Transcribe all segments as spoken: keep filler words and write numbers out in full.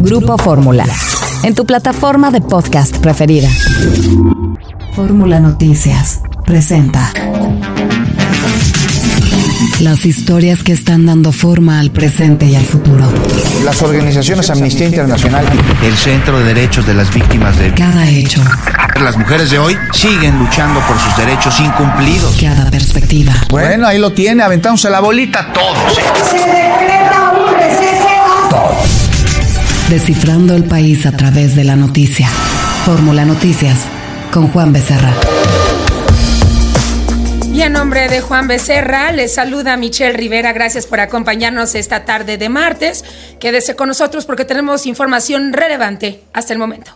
Grupo Fórmula, en tu plataforma de podcast preferida. Fórmula Noticias presenta las historias que están dando forma al presente y al futuro. Las organizaciones Amnistía Internacional, el Centro de Derechos de las Víctimas de... Cada hecho. Las mujeres de hoy siguen luchando por sus derechos incumplidos. Cada perspectiva. Bueno, ahí lo tiene, aventándose la bolita todos. Se decreta un receso. Todos. Descifrando el país a través de la noticia. Fórmula Noticias, con Juan Becerra. Y en nombre de Juan Becerra, les saluda Michelle Rivera. Gracias por acompañarnos esta tarde de martes. Quédese con nosotros porque tenemos información relevante hasta el momento.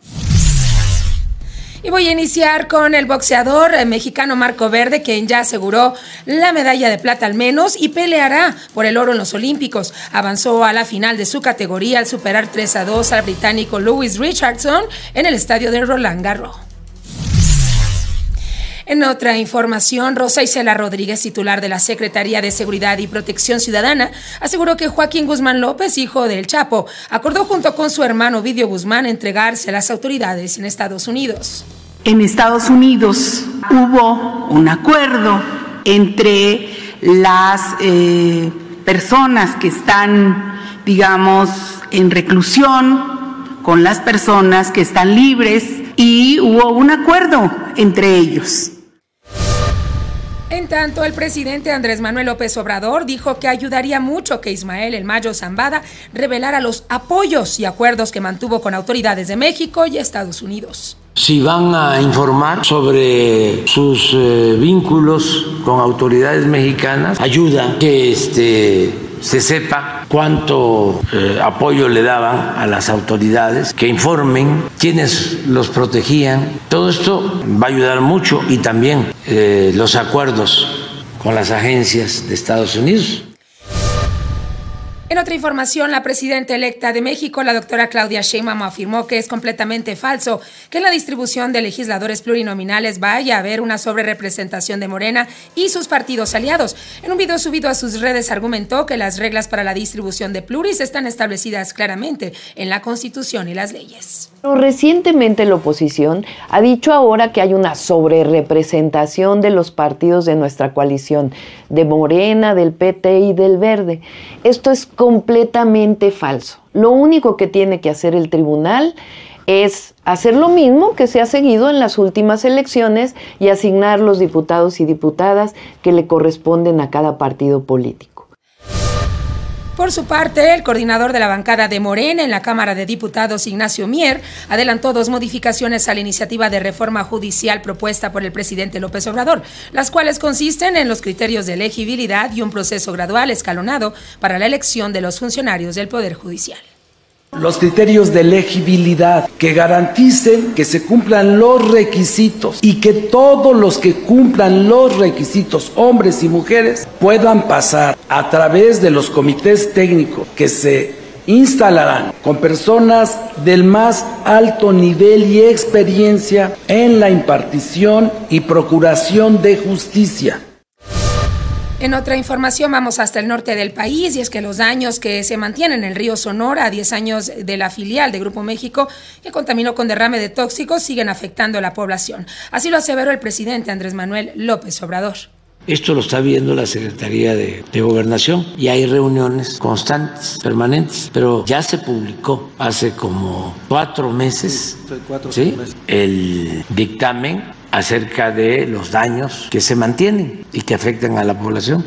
Y voy a iniciar con el boxeador mexicano Marco Verde, quien ya aseguró la medalla de plata al menos y peleará por el oro en los Olímpicos. Avanzó a la final de su categoría al superar tres a dos al británico Lewis Richardson en el estadio de Roland Garros. En otra información, Rosa Isela Rodríguez, titular de la Secretaría de Seguridad y Protección Ciudadana, aseguró que Joaquín Guzmán López, hijo del Chapo, acordó junto con su hermano Ovidio Guzmán entregarse a las autoridades en Estados Unidos. En Estados Unidos hubo un acuerdo entre las eh, personas que están, digamos, en reclusión con las personas que están libres y hubo un acuerdo entre ellos. En tanto, el presidente Andrés Manuel López Obrador dijo que ayudaría mucho que Ismael El Mayo Zambada revelara los apoyos y acuerdos que mantuvo con autoridades de México y Estados Unidos. Si van a informar sobre sus eh, vínculos con autoridades mexicanas, ayuda que este, se sepa cuánto eh, apoyo le daban a las autoridades, que informen quiénes los protegían. Todo esto va a ayudar mucho y también eh, los acuerdos con las agencias de Estados Unidos. En otra información, la presidenta electa de México, la doctora Claudia Sheinbaum, afirmó que es completamente falso que en la distribución de legisladores plurinominales vaya a haber una sobrerepresentación de Morena y sus partidos aliados. En un video subido a sus redes argumentó que las reglas para la distribución de pluris están establecidas claramente en la Constitución y las leyes. Pero recientemente la oposición ha dicho ahora que hay una sobrerepresentación de los partidos de nuestra coalición, de Morena, del P T y del Verde. Esto es completamente falso. Lo único que tiene que hacer el tribunal es hacer lo mismo que se ha seguido en las últimas elecciones y asignar los diputados y diputadas que le corresponden a cada partido político. Por su parte, el coordinador de la bancada de Morena en la Cámara de Diputados, Ignacio Mier, adelantó dos modificaciones a la iniciativa de reforma judicial propuesta por el presidente López Obrador, las cuales consisten en los criterios de elegibilidad y un proceso gradual escalonado para la elección de los funcionarios del Poder Judicial. Los criterios de elegibilidad que garanticen que se cumplan los requisitos y que todos los que cumplan los requisitos, hombres y mujeres, puedan pasar a través de los comités técnicos que se instalarán con personas del más alto nivel y experiencia en la impartición y procuración de justicia. En otra información vamos hasta el norte del país y es que los daños que se mantienen en el río Sonora a diez años de la filial de Grupo México que contaminó con derrame de tóxicos siguen afectando a la población. Así lo aseveró el presidente Andrés Manuel López Obrador. Esto lo está viendo la Secretaría de, de Gobernación y hay reuniones constantes, permanentes, pero ya se publicó hace como cuatro meses, sí, cuatro, ¿sí? meses. el dictamen acerca de los daños que se mantienen y que afectan a la población.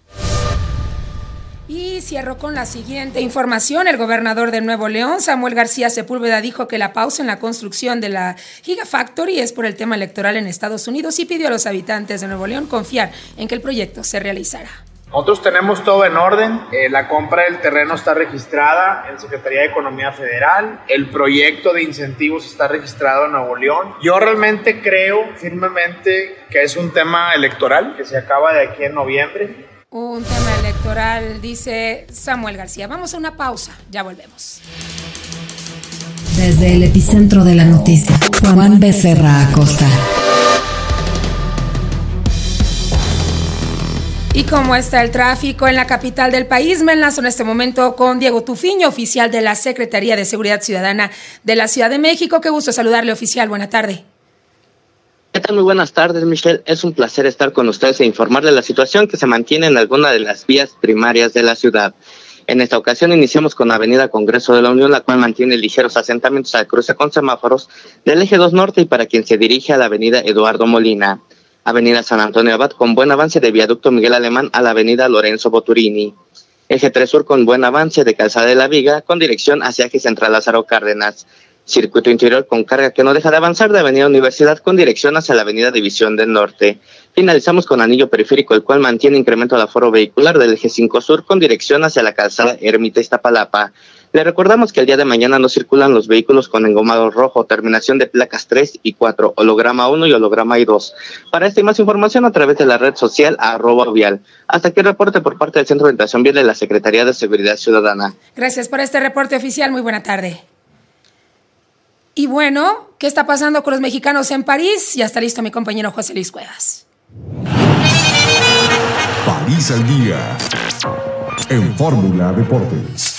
Y cierro con la siguiente información. El gobernador de Nuevo León, Samuel García Sepúlveda, dijo que la pausa en la construcción de la Gigafactory es por el tema electoral en Estados Unidos y pidió a los habitantes de Nuevo León confiar en que el proyecto se realizará. Nosotros tenemos todo en orden, eh, la compra del terreno está registrada en Secretaría de Economía Federal, el proyecto de incentivos está registrado en Nuevo León. Yo realmente creo firmemente que es un tema electoral que se acaba de aquí en noviembre. Un tema electoral, dice Samuel García. Vamos a una pausa, ya volvemos. Desde el epicentro de la noticia, Juan Becerra Acosta. ¿Y cómo está el tráfico en la capital del país? Me enlazo en este momento con Diego Tufiño, oficial de la Secretaría de Seguridad Ciudadana de la Ciudad de México. Qué gusto saludarle, oficial. Buena tarde. ¿Qué tal? Muy buenas tardes, Michelle. Es un placer estar con ustedes e informarles la situación que se mantiene en alguna de las vías primarias de la ciudad. En esta ocasión iniciamos con Avenida Congreso de la Unión, la cual mantiene ligeros asentamientos al cruce con semáforos del eje dos Norte y para quien se dirige a la Avenida Eduardo Molina. Avenida San Antonio Abad con buen avance de Viaducto Miguel Alemán a la Avenida Lorenzo Boturini. Eje tres Sur con buen avance de Calzada de la Viga con dirección hacia Eje Central Lázaro Cárdenas. Circuito interior con carga que no deja de avanzar de Avenida Universidad con dirección hacia la Avenida División del Norte. Finalizamos con anillo periférico, el cual mantiene incremento del aforo vehicular del Eje cinco Sur con dirección hacia la Calzada Ermita Iztapalapa. Le recordamos que el día de mañana no circulan los vehículos con engomado rojo, terminación de placas tres y cuatro, holograma uno y holograma dos. Para esta y más información a través de la red social arroba vial. Hasta aquí el reporte por parte del Centro de Orientación Vial de la Secretaría de Seguridad Ciudadana. Gracias por este reporte, oficial. Muy buena tarde. Y bueno, ¿qué está pasando con los mexicanos en París? Ya está listo mi compañero José Luis Cuevas. París al día en Fórmula Deportes.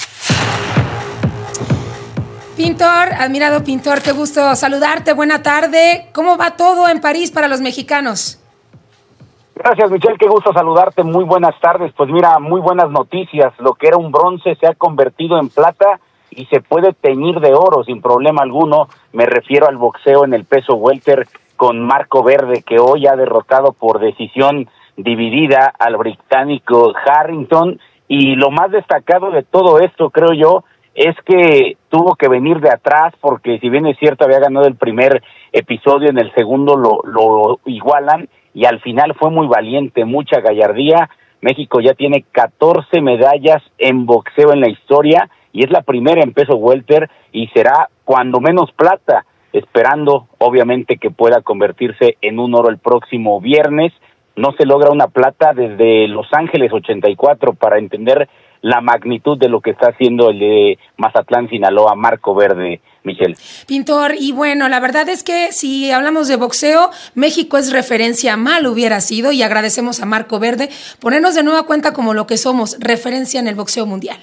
Pintor, admirado pintor, qué gusto saludarte, buena tarde. ¿Cómo va todo en París para los mexicanos? Gracias, Michelle, qué gusto saludarte, muy buenas tardes. Pues mira, muy buenas noticias, lo que era un bronce se ha convertido en plata y se puede teñir de oro sin problema alguno. Me refiero al boxeo en el peso welter con Marco Verde, que hoy ha derrotado por decisión dividida al británico Harrington, y lo más destacado de todo esto, creo yo, es que tuvo que venir de atrás, porque si bien es cierto había ganado el primer episodio, en el segundo lo, lo igualan, y al final fue muy valiente, mucha gallardía. México ya tiene catorce medallas en boxeo en la historia, y es la primera en peso welter, y será cuando menos plata, esperando obviamente que pueda convertirse en un oro el próximo viernes. No se logra una plata desde Los Ángeles ochenta y cuatro, para entender la magnitud de lo que está haciendo el de Mazatlán, Sinaloa, Marco Verde, Michelle. Pintor, y bueno, la verdad es que si hablamos de boxeo, México es referencia, mal hubiera sido, y agradecemos a Marco Verde ponernos de nueva cuenta como lo que somos, referencia en el boxeo mundial.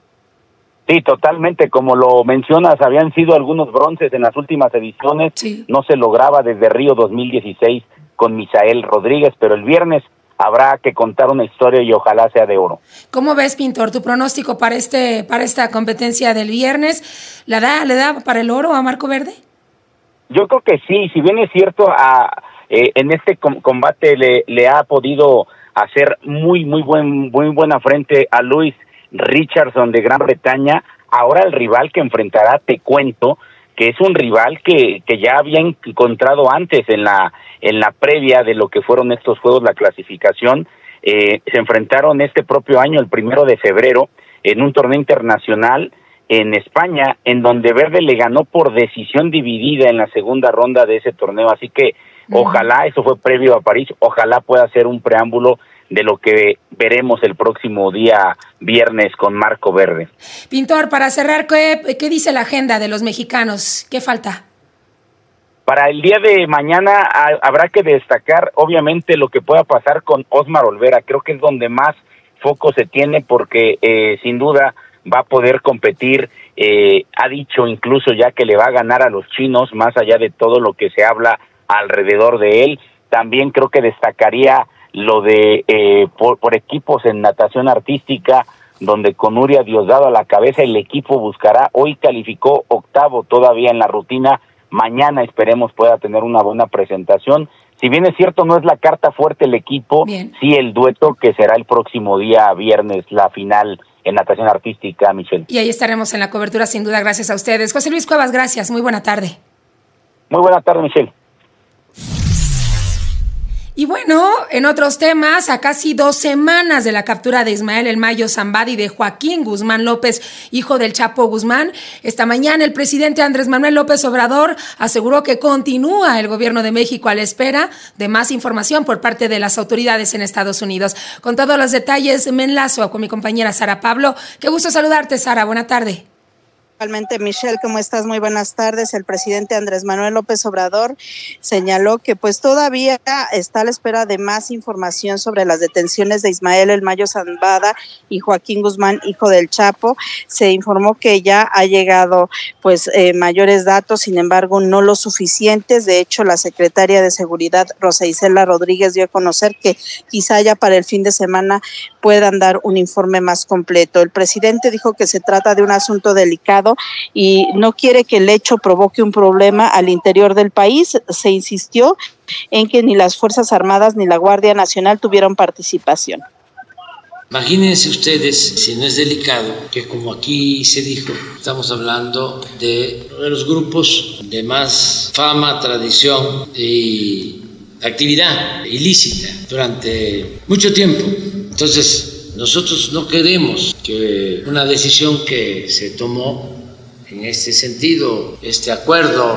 Sí, totalmente, como lo mencionas, habían sido algunos bronces en las últimas ediciones, sí. No se lograba desde Río dos mil dieciséis con Misael Rodríguez, pero el viernes habrá que contar una historia y ojalá sea de oro. ¿Cómo ves, Pintor, tu pronóstico para este para esta competencia del viernes? ¿Le da, le da para el oro a Marco Verde? Yo creo que sí, si bien es cierto, a, eh, en este com- combate le, le ha podido hacer muy, muy, buen, muy buena frente a Louis Richardson de Gran Bretaña. Ahora el rival que enfrentará, te cuento, que es un rival que, que ya había encontrado antes en la en la previa de lo que fueron estos juegos, la clasificación. Eh, se enfrentaron este propio año, el primero de febrero, en un torneo internacional en España, en donde Verde le ganó por decisión dividida en la segunda ronda de ese torneo. Así que uh-huh. Ojalá, eso fue previo a París, ojalá pueda ser un preámbulo de lo que veremos el próximo día viernes con Marco Verde. Pintor, para cerrar, ¿qué, qué dice la agenda de los mexicanos? ¿Qué falta? Para el día de mañana a, habrá que destacar, obviamente, lo que pueda pasar con Osmar Olvera. Creo que es donde más foco se tiene, porque eh, sin duda va a poder competir. Eh, ha dicho incluso ya que le va a ganar a los chinos, más allá de todo lo que se habla alrededor de él. También creo que destacaría lo de eh, por, por equipos en natación artística, donde con Nuria Diosdado a la cabeza el equipo buscará, hoy calificó octavo todavía en la rutina, mañana esperemos pueda tener una buena presentación. Si bien es cierto, no es la carta fuerte el equipo, bien. Sí el dueto que será el próximo día viernes, la final en natación artística, Michelle. Y ahí estaremos en la cobertura, sin duda, gracias a ustedes. José Luis Cuevas, gracias, muy buena tarde. Muy buena tarde, Michelle. Y bueno, en otros temas, a casi dos semanas de la captura de Ismael El Mayo Zambada y de Joaquín Guzmán López, hijo del Chapo Guzmán, esta mañana el presidente Andrés Manuel López Obrador aseguró que continúa el gobierno de México a la espera de más información por parte de las autoridades en Estados Unidos. Con todos los detalles me enlazo con mi compañera Sara Pablo. Qué gusto saludarte, Sara. Buena tarde. Igualmente, Michelle, ¿cómo estás? Muy buenas tardes. El presidente Andrés Manuel López Obrador señaló que pues todavía está a la espera de más información sobre las detenciones de Ismael El Mayo Zambada y Joaquín Guzmán, hijo del Chapo. Se informó que ya ha llegado pues eh, mayores datos, sin embargo no los suficientes. De hecho, la secretaria de Seguridad, Rosa Isela Rodríguez, dio a conocer que quizá ya para el fin de semana puedan dar un informe más completo. El presidente dijo que se trata de un asunto delicado y no quiere que el hecho provoque un problema al interior del país. Se insistió en que ni las Fuerzas Armadas ni la Guardia Nacional tuvieron participación. Imagínense ustedes, si no es delicado, que como aquí se dijo, estamos hablando de, de los grupos de más fama, tradición y actividad ilícita durante mucho tiempo. Entonces, nosotros no queremos que una decisión que se tomó en este sentido, este acuerdo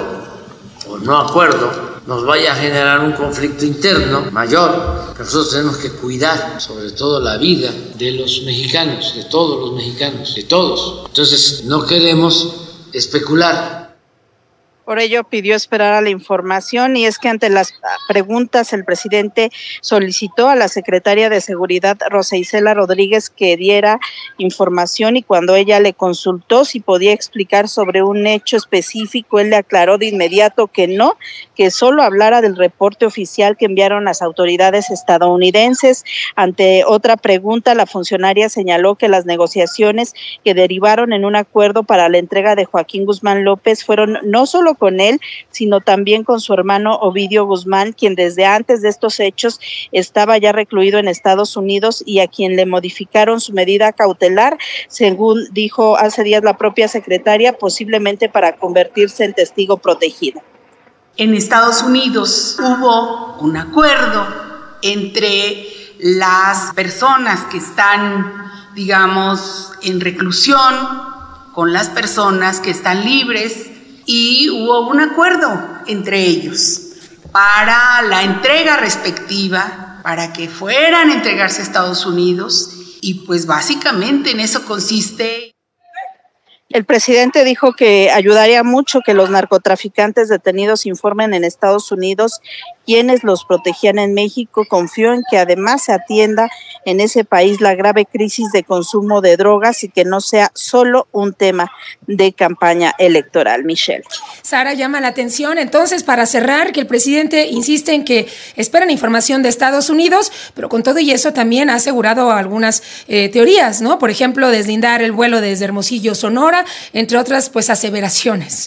o no acuerdo, nos vaya a generar un conflicto interno mayor. Nosotros tenemos que cuidar sobre todo la vida de los mexicanos, de todos los mexicanos, de todos. Entonces, no queremos especular. Por ello pidió esperar a la información, y es que ante las preguntas el presidente solicitó a la secretaria de Seguridad, Rosa Isela Rodríguez, que diera información, y cuando ella le consultó si podía explicar sobre un hecho específico, él le aclaró de inmediato que no, que solo hablara del reporte oficial que enviaron las autoridades estadounidenses. Ante otra pregunta, la funcionaria señaló que las negociaciones que derivaron en un acuerdo para la entrega de Joaquín Guzmán López fueron no solo con él, sino también con su hermano Ovidio Guzmán, quien desde antes de estos hechos estaba ya recluido en Estados Unidos y a quien le modificaron su medida cautelar, según dijo hace días la propia secretaria, posiblemente para convertirse en testigo protegido. En Estados Unidos hubo un acuerdo entre las personas que están, digamos, en reclusión con las personas que están libres, y hubo un acuerdo entre ellos para la entrega respectiva, para que fueran a entregarse a Estados Unidos, y pues básicamente en eso consiste. El presidente dijo que ayudaría mucho que los narcotraficantes detenidos informen en Estados Unidos quienes los protegían en México. Confió en que además se atienda en ese país la grave crisis de consumo de drogas y que no sea solo un tema de campaña electoral. Michelle. Sara, llama la atención entonces, para cerrar, que el presidente insiste en que esperan información de Estados Unidos, pero con todo y eso también ha asegurado algunas eh, teorías, ¿no? Por ejemplo, deslindar el vuelo desde Hermosillo, Sonora, entre otras pues aseveraciones.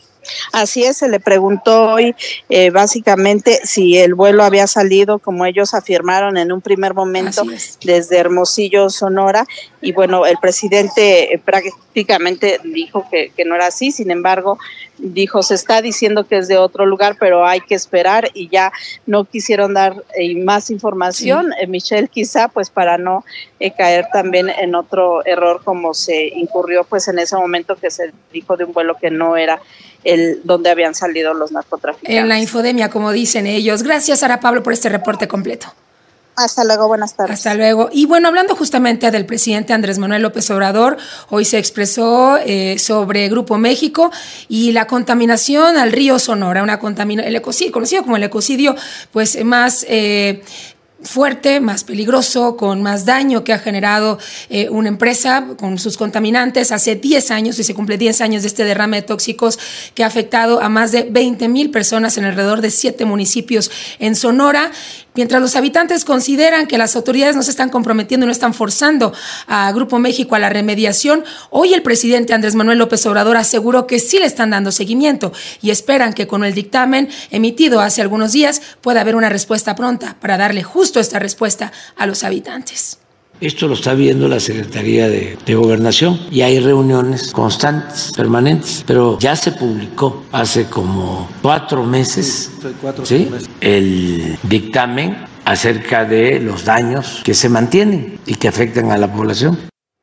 Así es, se le preguntó hoy eh, básicamente si el vuelo había salido, como ellos afirmaron en un primer momento, desde Hermosillo, Sonora, y bueno, el presidente eh, prácticamente dijo que, que no era así. Sin embargo, dijo, se está diciendo que es de otro lugar, pero hay que esperar, y ya no quisieron dar eh, más información, sí. eh, Michelle, quizá pues para no eh, caer también en otro error como se incurrió pues en ese momento, que se dijo de un vuelo que no era el donde habían salido los narcotraficantes. En la infodemia, como dicen ellos. Gracias, Sara Pablo, por este reporte completo. Hasta luego, buenas tardes. Hasta luego. Y bueno, hablando justamente del presidente Andrés Manuel López Obrador, hoy se expresó eh, sobre Grupo México y la contaminación al río Sonora, una contaminación, el ecocidio, conocido como el ecocidio, pues más eh, fuerte, más peligroso, con más daño que ha generado eh, una empresa con sus contaminantes. Hace diez años, y se cumple diez años de este derrame de tóxicos que ha afectado a más de veinte mil personas en alrededor de siete municipios en Sonora. Mientras los habitantes consideran que las autoridades no se están comprometiendo y no están forzando a Grupo México a la remediación, hoy el presidente Andrés Manuel López Obrador aseguró que sí le están dando seguimiento y esperan que con el dictamen emitido hace algunos días pueda haber una respuesta pronta para darle justo esta respuesta a los habitantes. Esto lo está viendo la Secretaría de, de Gobernación y hay reuniones constantes, permanentes, pero ya se publicó hace como cuatro meses, sí, cuatro, ¿sí? meses. el dictamen acerca de los daños que se mantienen y que afectan a la población.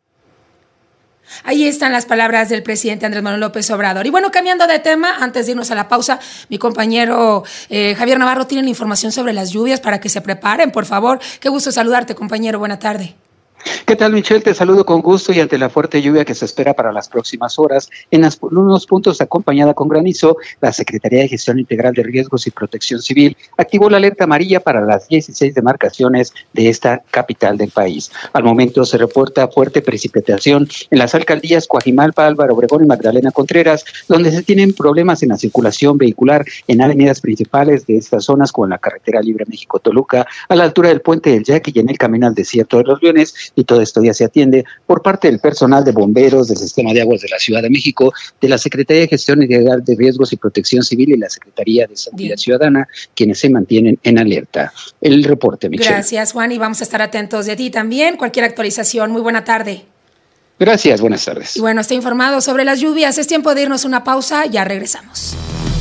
Ahí están las palabras del presidente Andrés Manuel López Obrador. Y bueno, cambiando de tema, antes de irnos a la pausa, mi compañero eh, Javier Navarro tiene la información sobre las lluvias para que se preparen, por favor. Qué gusto saludarte, compañero. Buena tarde. ¿Qué tal, Michelle? Te saludo con gusto y ante la fuerte lluvia que se espera para las próximas horas, en las, unos puntos acompañada con granizo, la Secretaría de Gestión Integral de Riesgos y Protección Civil activó la alerta amarilla para las dieciséis demarcaciones de esta capital del país. Al momento se reporta fuerte precipitación en las alcaldías Coajimalpa, Álvaro Obregón y Magdalena Contreras, donde se tienen problemas en la circulación vehicular en avenidas principales de estas zonas, como en la carretera Libre México-Toluca, a la altura del Puente del Yaqui y en el camino al Desierto de los Leones, y todo esto ya se atiende por parte del personal de bomberos, del Sistema de Aguas de la Ciudad de México, de la Secretaría de Gestión Integral de Riesgos y Protección Civil y la Secretaría de Seguridad Bien. Ciudadana, quienes se mantienen en alerta. El reporte, Michelle. Gracias, Juan, y vamos a estar atentos de ti también. Cualquier actualización, muy buena tarde. Gracias, buenas tardes. Y bueno, está informado sobre las lluvias. Es tiempo de irnos a una pausa, ya regresamos.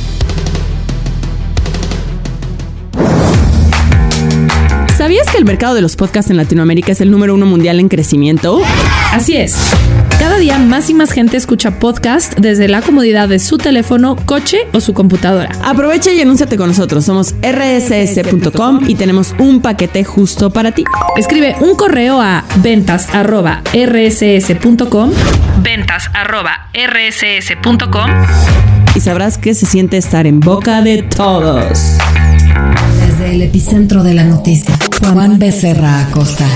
¿Sabías que el mercado de los podcasts en Latinoamérica es el número uno mundial en crecimiento? Así es. Cada día más y más gente escucha podcast desde la comodidad de su teléfono, coche o su computadora. Aprovecha y anúnciate con nosotros. Somos erre ese ese punto com y tenemos un paquete justo para ti. Escribe un correo a ventas arroba erre ese ese punto com, ventas arroba erre ese ese punto com, y sabrás que se siente estar en boca de todos. Desde el epicentro de la noticia, Juan Becerra Acosta.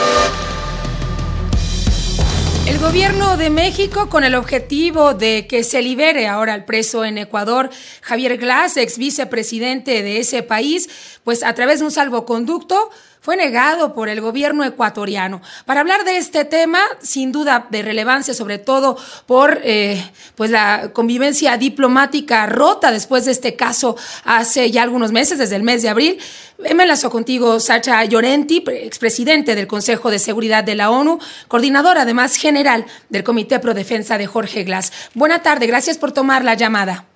El gobierno de México, con el objetivo de que se libere ahora al preso en Ecuador, Javier Glass, ex vicepresidente de ese país, pues a través de un salvoconducto, fue negado por el gobierno ecuatoriano. Para hablar de este tema, sin duda de relevancia, sobre todo por eh, pues la convivencia diplomática rota después de este caso hace ya algunos meses, desde el mes de abril, me enlazo contigo, Sacha Llorenti, expresidente del Consejo de Seguridad de la ONU, coordinadora además general del Comité Pro Defensa de Jorge Glass. Buena tarde, gracias por tomar la llamada.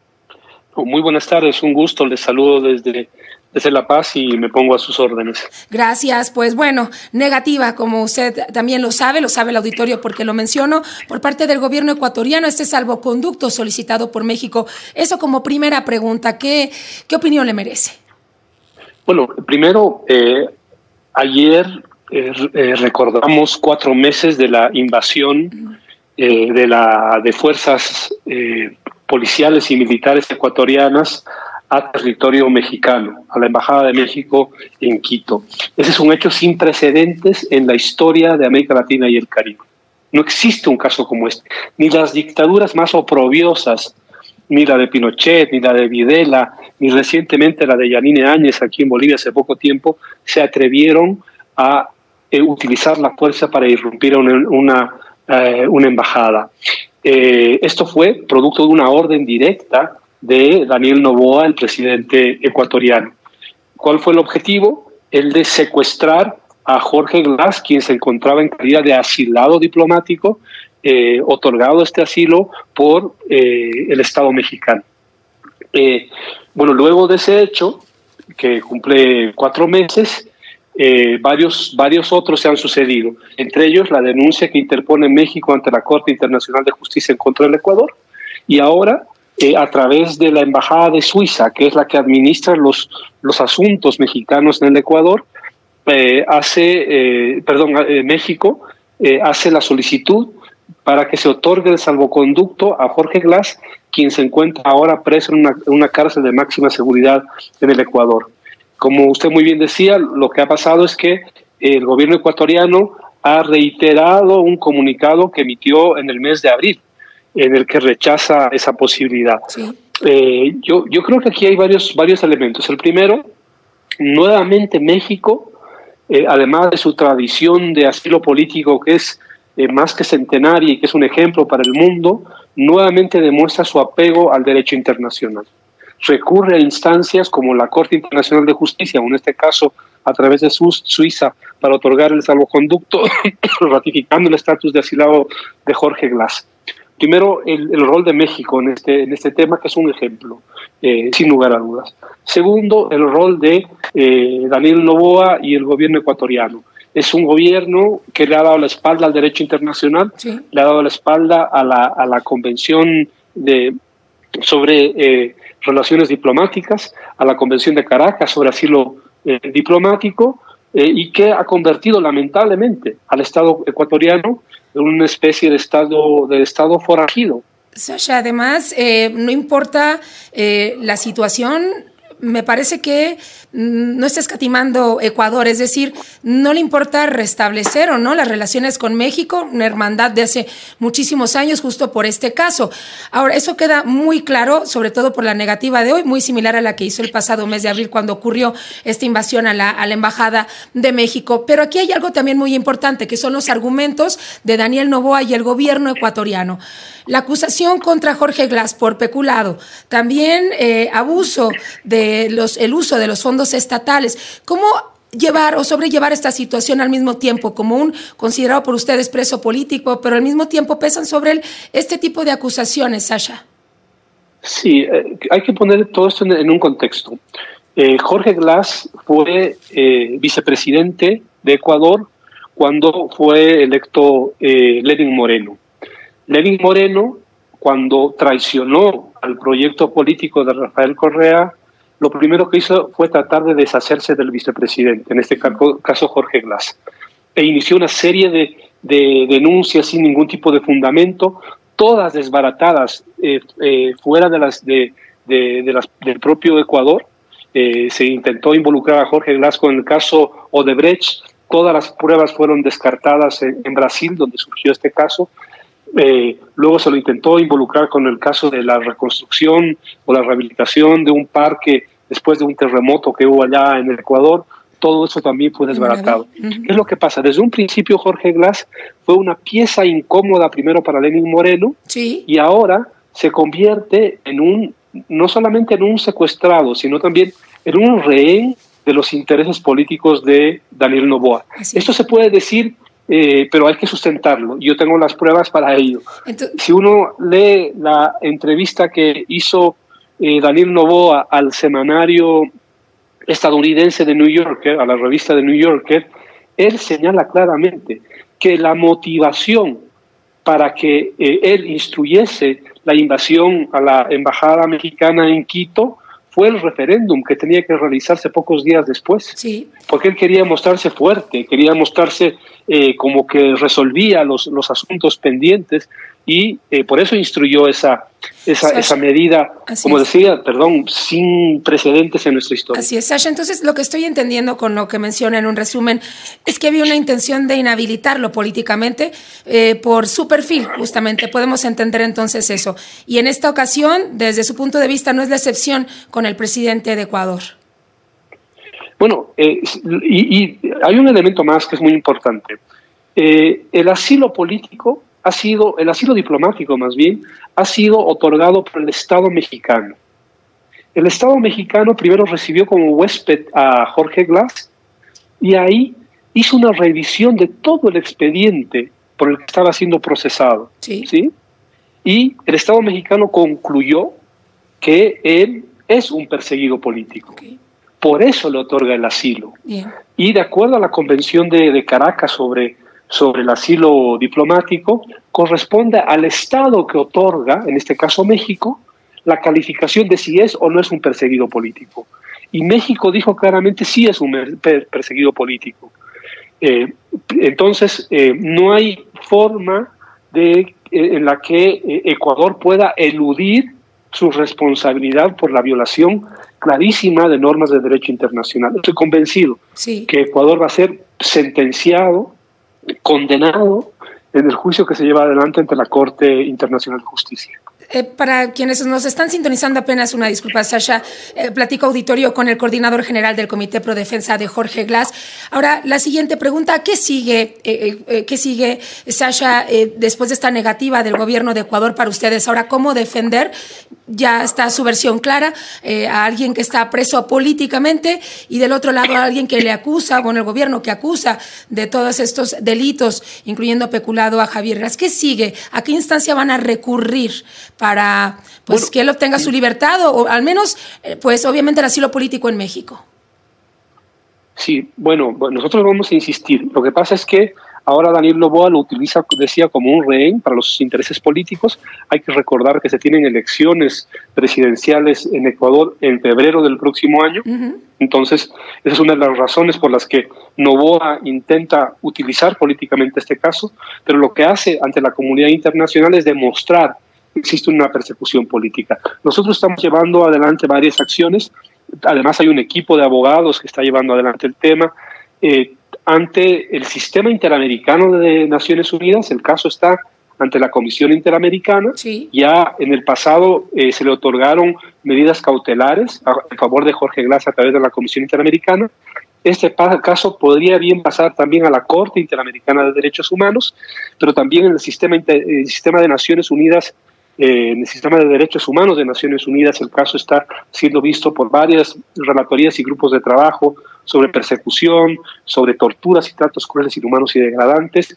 Muy buenas tardes, un gusto, les saludo desde, desde La Paz y me pongo a sus órdenes. Gracias, pues bueno, negativa, como usted también lo sabe, lo sabe el auditorio porque lo menciono, por parte del gobierno ecuatoriano, este salvoconducto solicitado por México. Eso como primera pregunta, ¿qué, qué opinión le merece? Bueno, primero, eh, ayer eh, eh, recordamos cuatro meses de la invasión eh, de, la, de fuerzas eh, policiales y militares ecuatorianas a territorio mexicano, a la Embajada de México en Quito. Ese es un hecho sin precedentes en la historia de América Latina y el Caribe. No existe un caso como este. Ni las dictaduras más oprobiosas, ni la de Pinochet, ni la de Videla, ni recientemente la de Yanine Áñez aquí en Bolivia hace poco tiempo, se atrevieron a eh, utilizar la fuerza para irrumpir una, una, eh, una embajada. Eh, esto fue producto de una orden directa de Daniel Noboa, el presidente ecuatoriano. ¿Cuál fue el objetivo? El de secuestrar a Jorge Glass, quien se encontraba en calidad de asilado diplomático, eh, otorgado este asilo por eh, el Estado mexicano. Eh, bueno, luego de ese hecho, que cumple cuatro meses, eh, varios, varios otros se han sucedido, entre ellos la denuncia que interpone México ante la Corte Internacional de Justicia en contra del Ecuador, y ahora eh, a través de la Embajada de Suiza, que es la que administra los, los asuntos mexicanos en el Ecuador, eh, hace, eh, perdón, eh, México eh, hace la solicitud para que se otorgue el salvoconducto a Jorge Glass, quien se encuentra ahora preso en una, en una cárcel de máxima seguridad en el Ecuador. Como usted muy bien decía, lo que ha pasado es que el gobierno ecuatoriano ha reiterado un comunicado que emitió en el mes de abril, en el que rechaza esa posibilidad. Sí. Eh, yo, yo creo que aquí hay varios, varios elementos. El primero, nuevamente México, eh, además de su tradición de asilo político, que es eh, más que centenaria y que es un ejemplo para el mundo, nuevamente demuestra su apego al derecho internacional. Recurre a instancias como la Corte Internacional de Justicia, o en este caso a través de Su- Suiza, para otorgar el salvoconducto, ratificando el estatus de asilado de Jorge Glass. Primero, el, el rol de México en este, en este tema, que es un ejemplo, eh, sin lugar a dudas. Segundo, el rol de eh, Daniel Noboa y el gobierno ecuatoriano. Es un gobierno que le ha dado la espalda al derecho internacional, sí. le ha dado la espalda a la, a la Convención de, sobre eh, Relaciones Diplomáticas, a la Convención de Caracas sobre asilo eh, diplomático, eh, y que ha convertido lamentablemente al Estado ecuatoriano en una especie de Estado, de estado forajido. Sasha, además, eh, no importa eh, la situación, me parece que no está escatimando Ecuador, es decir, no le importa restablecer o no las relaciones con México, una hermandad de hace muchísimos años justo por este caso. Ahora, eso queda muy claro, sobre todo por la negativa de hoy, muy similar a la que hizo el pasado mes de abril cuando ocurrió esta invasión a la, a la Embajada de México. Pero aquí hay algo también muy importante, que son los argumentos de Daniel Noboa y el gobierno ecuatoriano. La acusación contra Jorge Glass por peculado, también eh, abuso de los, el uso de los fondos estatales. ¿Cómo llevar o sobrellevar esta situación al mismo tiempo como un considerado por ustedes preso político, pero al mismo tiempo pesan sobre él este tipo de acusaciones, Sasha? Sí, eh, hay que poner todo esto en, en un contexto. Eh, Jorge Glass fue eh, vicepresidente de Ecuador cuando fue electo eh, Lenín Moreno. Lenín Moreno, cuando traicionó al proyecto político de Rafael Correa, lo primero que hizo fue tratar de deshacerse del vicepresidente, en este caso Jorge Glass, e inició una serie de, de denuncias sin ningún tipo de fundamento, todas desbaratadas eh, eh, fuera de las, de, de, de las del propio Ecuador. Eh, se intentó involucrar a Jorge Glass con el caso Odebrecht, todas las pruebas fueron descartadas en, en Brasil, donde surgió este caso. Eh, luego se lo intentó involucrar con el caso de la reconstrucción o la rehabilitación de un parque después de un terremoto que hubo allá en el Ecuador. Todo eso también fue desbaratado. Uh-huh. ¿Qué es lo que pasa? Desde un principio Jorge Glass fue una pieza incómoda primero para Lenín Moreno, sí, y ahora se convierte en un, no solamente en un secuestrado, sino también en un rehén de los intereses políticos de Daniel Noboa. Así Esto es. Se puede decir, Eh, pero hay que sustentarlo. Yo tengo las pruebas para ello. Entonces, si uno lee la entrevista que hizo eh, Daniel Noboa al semanario estadounidense de New Yorker, a la revista de New Yorker, él señala claramente que la motivación para que eh, él instruyese la invasión a la embajada mexicana en Quito fue el referéndum que tenía que realizarse pocos días después. Sí. Porque él quería mostrarse fuerte, quería mostrarse eh, como que resolvía los, los asuntos pendientes y eh, por eso instruyó esa, esa, Sasha, esa medida, como es. decía, perdón, sin precedentes en nuestra historia. Así es, Sasha. Entonces, lo que estoy entendiendo con lo que menciona en un resumen es que había una intención de inhabilitarlo políticamente eh, por su perfil, justamente. Podemos entender entonces eso. Y en esta ocasión, desde su punto de vista, no es la excepción con el presidente de Ecuador. Bueno, eh, y, y hay un elemento más que es muy importante. Eh, el asilo político ha sido, el asilo diplomático más bien, ha sido otorgado por el Estado mexicano. El Estado mexicano primero recibió como huésped a Jorge Glass y ahí hizo una revisión de todo el expediente por el que estaba siendo procesado. Sí. ¿Sí? Y el Estado mexicano concluyó que él es un perseguido político. Okay. Por eso le otorga el asilo. Bien. Y de acuerdo a la Convención de, de Caracas sobre, sobre el asilo diplomático, corresponde al Estado que otorga, en este caso México, la calificación de si es o no es un perseguido político. Y México dijo claramente sí es un per perseguido político. Eh, entonces, eh, no hay forma de, eh, en la que eh, Ecuador pueda eludir su responsabilidad por la violación clarísima de normas de derecho internacional. Estoy convencido sí. que Ecuador va a ser sentenciado, condenado en el juicio que se lleva adelante ante la Corte Internacional de Justicia. Eh, para quienes nos están sintonizando apenas, una disculpa, Sasha, eh, platico auditorio con el coordinador general del Comité Pro Defensa de Jorge Glass. Ahora, la siguiente pregunta, ¿qué sigue, eh, eh, ¿qué sigue, Sasha, eh, después de esta negativa del gobierno de Ecuador para ustedes? Ahora, ¿cómo defender? Ya está su versión clara, eh, a alguien que está preso políticamente y del otro lado a alguien que le acusa, bueno, el gobierno que acusa de todos estos delitos, incluyendo peculado a Javier Glass. ¿Qué sigue? ¿A qué instancia van a recurrir para pues bueno, que él obtenga su libertad o, o al menos, eh, pues obviamente el asilo político en México? Sí, bueno, bueno, nosotros vamos a insistir. Lo que pasa es que Ahora Daniel Noboa lo utiliza, decía, como un rehén para los intereses políticos. Hay que recordar que se tienen elecciones presidenciales en Ecuador en febrero del próximo año. Uh-huh. Entonces, esa es una de las razones por las que Noboa intenta utilizar políticamente este caso, pero lo que hace ante la comunidad internacional es demostrar que existe una persecución política. Nosotros estamos llevando adelante varias acciones. Además, hay un equipo de abogados que está llevando adelante el tema. Eh, ante el sistema interamericano de Naciones Unidas, el caso está ante la Comisión Interamericana. Sí. Ya en el pasado eh, se le otorgaron medidas cautelares a, a favor de Jorge Glass a través de la Comisión Interamericana. Este caso podría bien pasar también a la Corte Interamericana de Derechos Humanos, pero también en el sistema, el sistema de Naciones Unidas, eh, en el sistema de derechos humanos de Naciones Unidas, el caso está siendo visto por varias relatorías y grupos de trabajo sobre persecución, sobre torturas y tratos crueles, inhumanos y degradantes.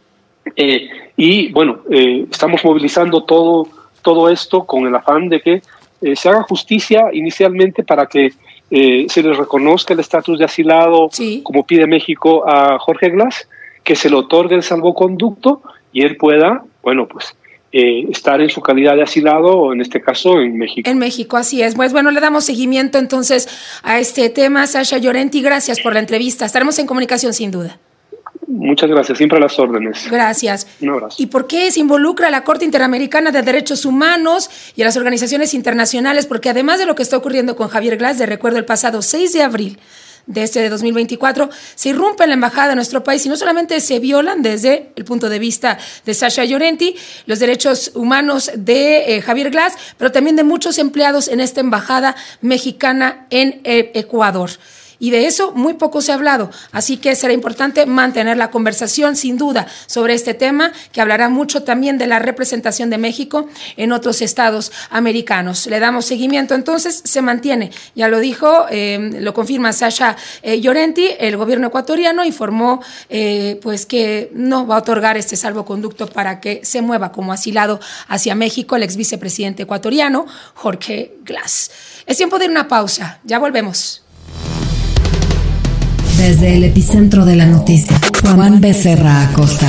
Eh, y bueno, eh, estamos movilizando todo, todo esto con el afán de que eh, se haga justicia inicialmente para que eh, se le reconozca el estatus de asilado, sí, como pide México a Jorge Glass, que se le otorgue el salvoconducto y él pueda, bueno, pues eh, estar en su calidad de asilado, o en este caso en México. En México, así es. Pues bueno, le damos seguimiento entonces a este tema. Sasha Llorenti, gracias por la entrevista. Estaremos en comunicación sin duda. Muchas gracias, siempre a las órdenes. Gracias. Un abrazo. ¿Y por qué se involucra a la Corte Interamericana de Derechos Humanos y a las organizaciones internacionales? Porque además de lo que está ocurriendo con Javier Glass, de recuerdo el pasado seis de abril de este de dos mil veinticuatro, se irrumpe en la embajada de nuestro país y no solamente se violan desde el punto de vista de Sasha Llorenti los derechos humanos de eh, Javier Glass, pero también de muchos empleados en esta embajada mexicana en eh, Ecuador. Y de eso muy poco se ha hablado, así que será importante mantener la conversación, sin duda, sobre este tema, que hablará mucho también de la representación de México en otros estados americanos. Le damos seguimiento, entonces se mantiene, ya lo dijo, eh, lo confirma Sasha eh, Llorenti, el gobierno ecuatoriano informó eh, pues que no va a otorgar este salvoconducto para que se mueva como asilado hacia México el ex vicepresidente ecuatoriano, Jorge Glass. Es tiempo de una pausa, ya volvemos. Desde el epicentro de la noticia, Juan Becerra Acosta.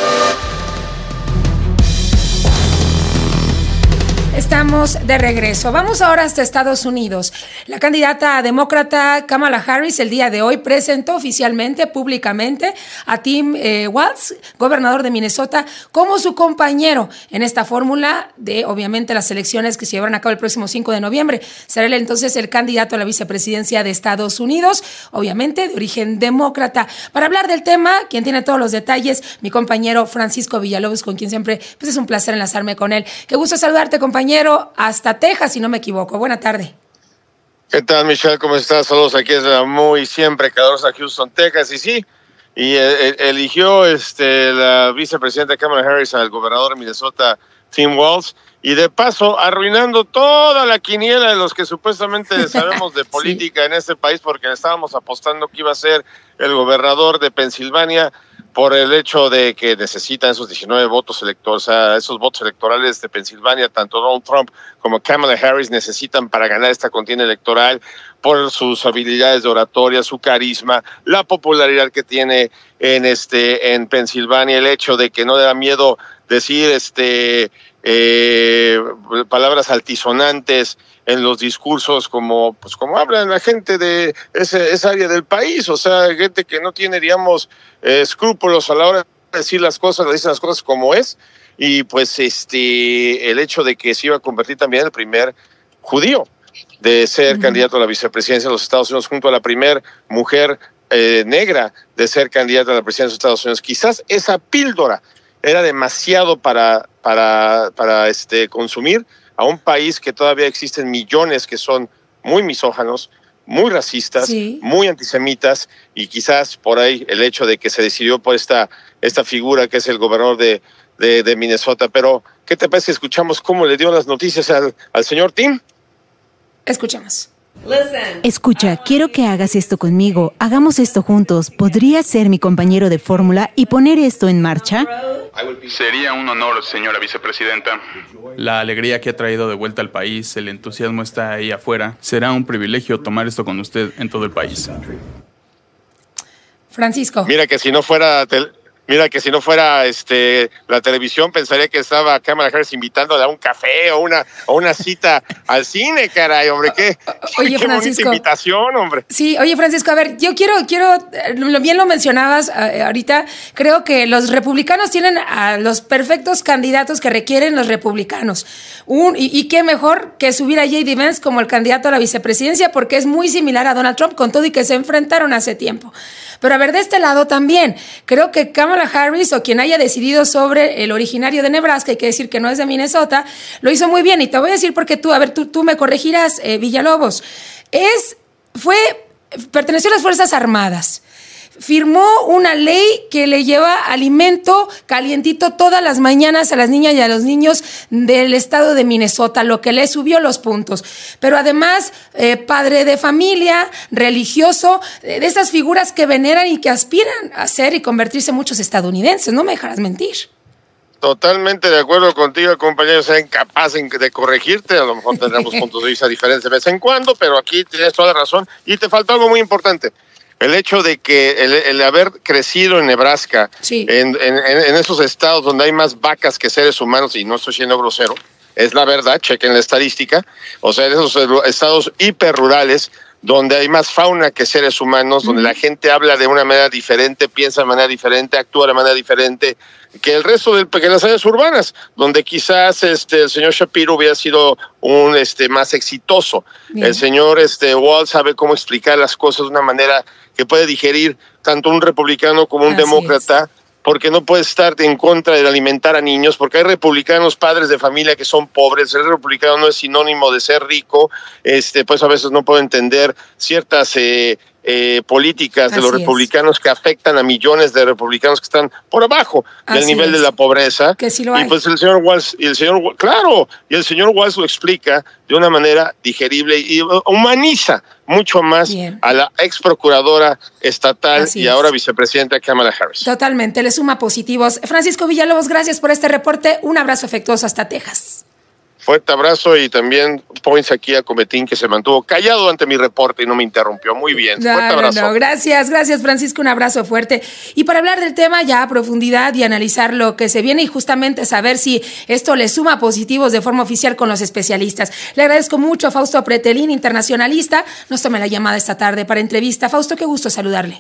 Estamos de regreso. Vamos ahora hasta Estados Unidos. La candidata demócrata Kamala Harris el día de hoy presentó oficialmente, públicamente, a Tim eh, Walz, gobernador de Minnesota, como su compañero en esta fórmula de, obviamente, las elecciones que se llevarán a cabo el próximo cinco de noviembre. Será él entonces el candidato a la vicepresidencia de Estados Unidos, obviamente de origen demócrata. Para hablar del tema, quien tiene todos los detalles, mi compañero Francisco Villalobos, con quien siempre pues es un placer enlazarme con él. Qué gusto saludarte, compañero. Hasta Texas, si no me equivoco. Buena tarde. ¿Qué tal, Michelle? ¿Cómo estás? Saludos aquí desde la muy siempre calurosa Houston, Texas. Y sí, y eh, eligió este, la vicepresidenta Kamala Harris al gobernador de Minnesota, Tim Walz, y de paso arruinando toda la quiniela de los que supuestamente sabemos de política sí. en este país, porque estábamos apostando que iba a ser el gobernador de Pensilvania por el hecho de que necesitan esos diecinueve votos electorales, o sea, esos votos electorales de Pensilvania, tanto Donald Trump como Kamala Harris necesitan para ganar esta contienda electoral, por sus habilidades de oratoria, su carisma, la popularidad que tiene en este en Pensilvania, el hecho de que no le da miedo decir este eh, palabras altisonantes en los discursos, como pues como hablan la gente de ese, esa área del país, o sea, gente que no tiene, digamos, eh, escrúpulos a la hora de decir las cosas, le dicen las cosas como es, y pues este el hecho de que se iba a convertir también en el primer judío de ser uh-huh. candidato a la vicepresidencia de los Estados Unidos, junto a la primer mujer eh, negra de ser candidata a la presidencia de los Estados Unidos. Quizás esa píldora era demasiado para, para, para este, consumir a un país que todavía existen millones que son muy misóginos, muy racistas, sí. muy antisemitas, y quizás por ahí el hecho de que se decidió por esta, esta figura que es el gobernador de, de, de Minnesota. Pero, ¿qué te parece si escuchamos cómo le dio las noticias al, al señor Tim? Escuchemos. Escucha, quiero que hagas esto conmigo. Hagamos esto juntos. ¿Podrías ser mi compañero de fórmula y poner esto en marcha? Sería un honor, señora vicepresidenta. La alegría que ha traído de vuelta al país, el entusiasmo está ahí afuera. Será un privilegio tomar esto con usted en todo el país. Francisco. Mira que si no fuera... Tel- Mira que si no fuera este la televisión, pensaría que estaba Kamala Harris invitándola a un café o una o una cita al cine, caray, hombre, qué, oye, qué bonita invitación, hombre. Sí, oye, Francisco, a ver, yo quiero, quiero, lo bien lo mencionabas uh, ahorita, creo que los republicanos tienen a los perfectos candidatos que requieren los republicanos. Un, y, y qué mejor que subir a J D Vance como el candidato a la vicepresidencia, porque es muy similar a Donald Trump, con todo y que se enfrentaron hace tiempo. Pero a ver, de este lado también, creo que Kamala Harris, o quien haya decidido sobre el originario de Nebraska, hay que decir que no es de Minnesota, lo hizo muy bien. Y te voy a decir porque tú, a ver, tú, tú me corregirás, eh, Villalobos. Es, fue, perteneció a las Fuerzas Armadas. Firmó una ley que le lleva alimento calientito todas las mañanas a las niñas y a los niños del estado de Minnesota, lo que le subió los puntos. Pero además, eh, padre de familia, religioso, eh, de esas figuras que veneran y que aspiran a ser y convertirse en muchos estadounidenses. No me dejarás mentir. Totalmente de acuerdo contigo, compañero. Sea incapaz de corregirte. A lo mejor tendremos puntos de vista diferentes de vez en cuando, pero aquí tienes toda la razón. Y te faltó algo muy importante. El hecho de que el, el haber crecido en Nebraska, sí. en, en, en esos estados donde hay más vacas que seres humanos, y no estoy siendo grosero, es la verdad, chequen la estadística, o sea, en esos estados hiperrurales, donde hay más fauna que seres humanos, mm. donde la gente habla de una manera diferente, piensa de manera diferente, actúa de manera diferente que el resto de pequeñas áreas urbanas, donde quizás este el señor Shapiro hubiera sido un este más exitoso. Bien. El señor este Wall sabe cómo explicar las cosas de una manera que puede digerir tanto un republicano como un Así demócrata, es. Porque no puede estar en contra de alimentar a niños, porque hay republicanos padres de familia que son pobres. Ser republicano no es sinónimo de ser rico, este pues a veces no puedo entender ciertas eh, Eh, políticas de Así los republicanos es. Que afectan a millones de republicanos que están por abajo Así del nivel es. De la pobreza. Que sí lo hay. Y pues el señor Walz, y el señor, claro, y el señor Walz lo explica de una manera digerible y humaniza mucho más Bien. A la ex procuradora estatal Así y es. Ahora vicepresidenta Kamala Harris. Totalmente, le suma positivos. Francisco Villalobos, gracias por este reporte. Un abrazo afectuoso hasta Texas. Fuerte abrazo y también points aquí a Cometín, que se mantuvo callado ante mi reporte y no me interrumpió. Muy bien, no, fuerte abrazo. No, no. Gracias, gracias Francisco, un abrazo fuerte. Y para hablar del tema ya a profundidad y analizar lo que se viene y justamente saber si esto le suma positivos de forma oficial con los especialistas. Le agradezco mucho a Fausto Pretelín, internacionalista. Nos tome la llamada esta tarde para entrevista. Fausto, qué gusto saludarle.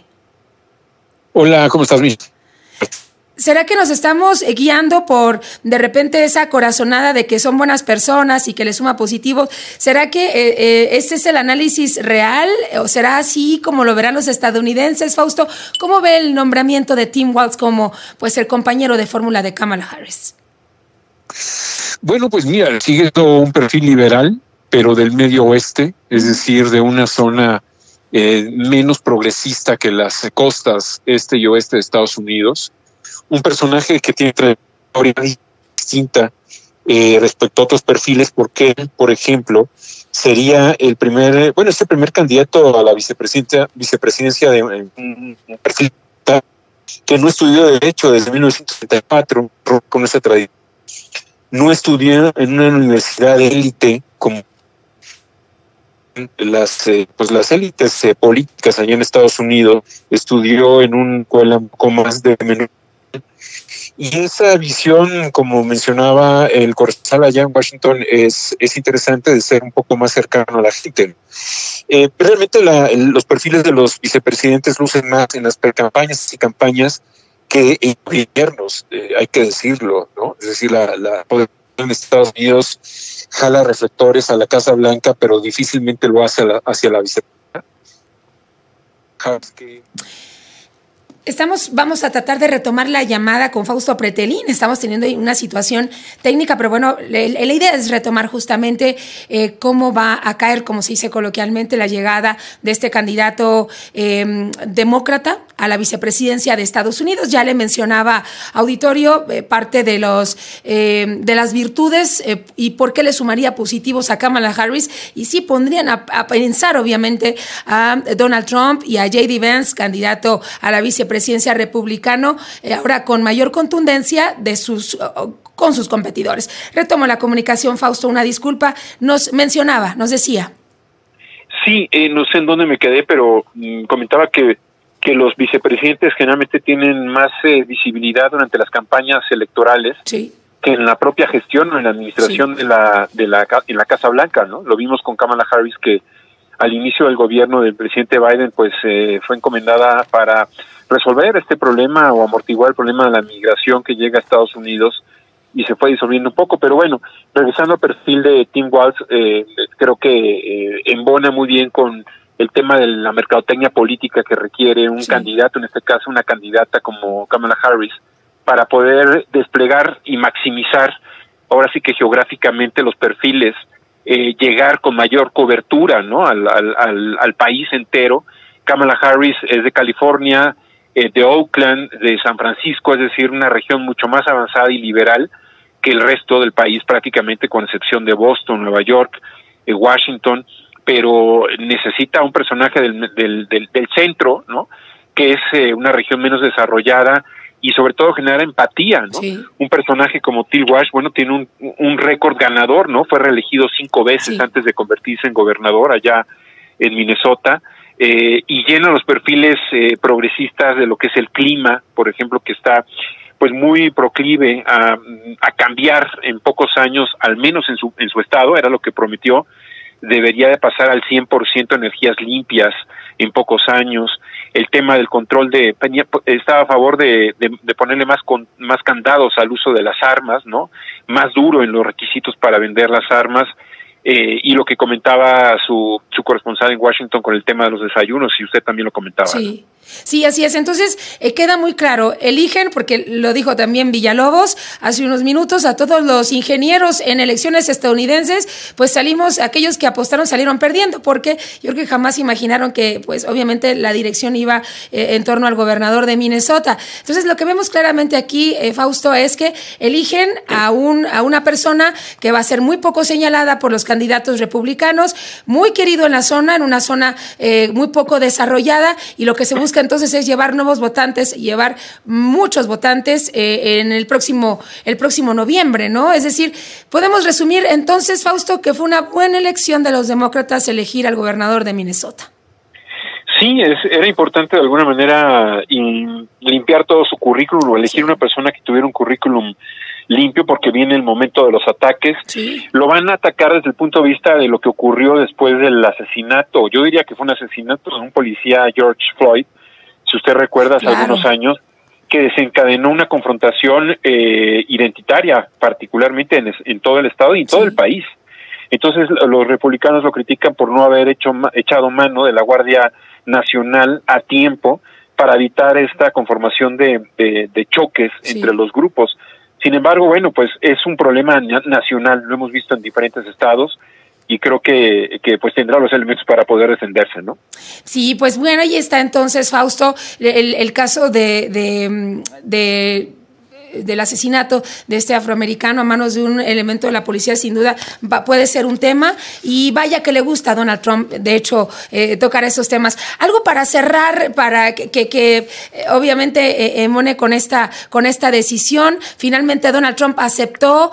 Hola, ¿cómo estás, Miss? ¿Será que nos estamos guiando por de repente esa corazonada de que son buenas personas y que les suma positivo? ¿Será que eh, eh, este es el análisis real o será así como lo verán los estadounidenses? Fausto, ¿cómo ve el nombramiento de Tim Walz como pues el compañero de fórmula de Kamala Harris? Bueno, pues mira, sigue todo un perfil liberal, pero del medio oeste, es decir, de una zona eh, menos progresista que las costas este y oeste de Estados Unidos. Un personaje que tiene trayectoria distinta eh, respecto a otros perfiles, porque, por ejemplo, sería el primer, bueno, este primer candidato a la vicepresidencia, vicepresidencia de un eh, perfil que no estudió Derecho desde mil novecientos setenta y cuatro, con esa tradición. No estudió en una universidad de élite como las eh, pues las élites eh, políticas allá en Estados Unidos. Estudió en un escuela un poco más de menor. Y esa visión, como mencionaba el corresponsal allá en Washington, es, es interesante de ser un poco más cercano a la gente. Eh, realmente la, el, los perfiles de los vicepresidentes lucen más en las precampañas y campañas que en gobiernos, eh, hay que decirlo, ¿no? Es decir, la, la población de Estados Unidos jala reflectores a la Casa Blanca, pero difícilmente lo hace a la, hacia la vicepresidencia. Estamos, vamos a tratar de retomar la llamada con Fausto Pretelín. Estamos teniendo una situación técnica, pero bueno, la, la idea es retomar justamente eh, cómo va a caer, como se dice coloquialmente, la llegada de este candidato eh, demócrata a la vicepresidencia de Estados Unidos. Ya le mencionaba auditorio eh, parte de los eh, de las virtudes eh, y por qué le sumaría positivos a Kamala Harris, y sí pondrían a, a pensar obviamente a Donald Trump y a J D Vance, candidato a la vicepresidencia presidencia republicano, eh, ahora con mayor contundencia de sus uh, con sus competidores. Retomo la comunicación, Fausto, una disculpa. Nos mencionaba, nos decía. Sí, eh, no sé en dónde me quedé, pero mm, comentaba que, que los vicepresidentes generalmente tienen más eh, visibilidad durante las campañas electorales sí. que en la propia gestión o en la administración sí. de la de la en la Casa Blanca, ¿no? Lo vimos con Kamala Harris, que al inicio del gobierno del presidente Biden pues eh, fue encomendada para resolver este problema o amortiguar el problema de la migración que llega a Estados Unidos, y se fue disolviendo un poco. Pero bueno, regresando al perfil de Tim Walz, eh, creo que eh, embona muy bien con el tema de la mercadotecnia política que requiere un sí. candidato, en este caso una candidata como Kamala Harris, para poder desplegar y maximizar, ahora sí que geográficamente, los perfiles, eh, llegar con mayor cobertura, ¿no? al, al, al, al país entero. Kamala Harris es de California, eh, de Oakland, de San Francisco, es decir, una región mucho más avanzada y liberal que el resto del país, prácticamente, con excepción de Boston, Nueva York, eh, Washington, pero necesita un personaje del, del, del, del centro, ¿no? Que es eh, una región menos desarrollada y sobre todo generar empatía, ¿no? Sí. Un personaje como Till Walsh, bueno, tiene un, un récord ganador, ¿no? Fue reelegido cinco veces sí. antes de convertirse en gobernador allá en Minnesota, eh, y llena los perfiles eh, progresistas de lo que es el clima, por ejemplo, que está pues muy proclive a, a cambiar en pocos años, al menos en su en su estado, era lo que prometió. Debería de pasar al cien por ciento energías limpias en pocos años. El tema del control de Peña estaba a favor de, de, de ponerle más con, más candados al uso de las armas, ¿no? Más duro en los requisitos para vender las armas, eh, y lo que comentaba su su corresponsal en Washington con el tema de los desayunos, y usted también lo comentaba. Sí. ¿No? Sí, así es. Entonces, eh, queda muy claro, eligen, porque lo dijo también Villalobos hace unos minutos, a todos los ingenieros en elecciones estadounidenses, pues salimos, aquellos que apostaron salieron perdiendo, porque yo creo que jamás imaginaron que, pues obviamente la dirección iba eh, en torno al gobernador de Minnesota. Entonces, lo que vemos claramente aquí, eh, Fausto, es que eligen a, un, a una persona que va a ser muy poco señalada por los candidatos republicanos, muy querido en la zona, en una zona eh, muy poco desarrollada, y lo que se busca entonces es llevar nuevos votantes, llevar muchos votantes eh, en el próximo el próximo noviembre, ¿no? Es decir, podemos resumir entonces, Fausto, que fue una buena elección de los demócratas elegir al gobernador de Minnesota. Sí, es, era importante de alguna manera in, limpiar todo su currículum, o elegir sí. una persona que tuviera un currículum limpio, porque viene el momento de los ataques. Sí. Lo van a atacar desde el punto de vista de lo que ocurrió después del asesinato. Yo diría que fue un asesinato de un policía, George Floyd, si usted recuerda, hace claro. algunos años, que desencadenó una confrontación eh, identitaria, particularmente en, en todo el estado y en sí. todo el país. Entonces, los republicanos lo critican por no haber hecho echado mano de la Guardia Nacional a tiempo para evitar esta conformación de, de, de choques sí. entre los grupos. Sin embargo, bueno, pues es un problema nacional, lo hemos visto en diferentes estados, y creo que, que pues tendrá los elementos para poder defenderse, ¿no? Sí, pues bueno, ahí está entonces, Fausto, el, el caso de, de, de del asesinato de este afroamericano a manos de un elemento de la policía, sin duda va, puede ser un tema, y vaya que le gusta a Donald Trump, de hecho, eh, tocar esos temas. Algo para cerrar, para que, que, que eh, obviamente eh, emone con esta, con esta decisión. Finalmente Donald Trump aceptó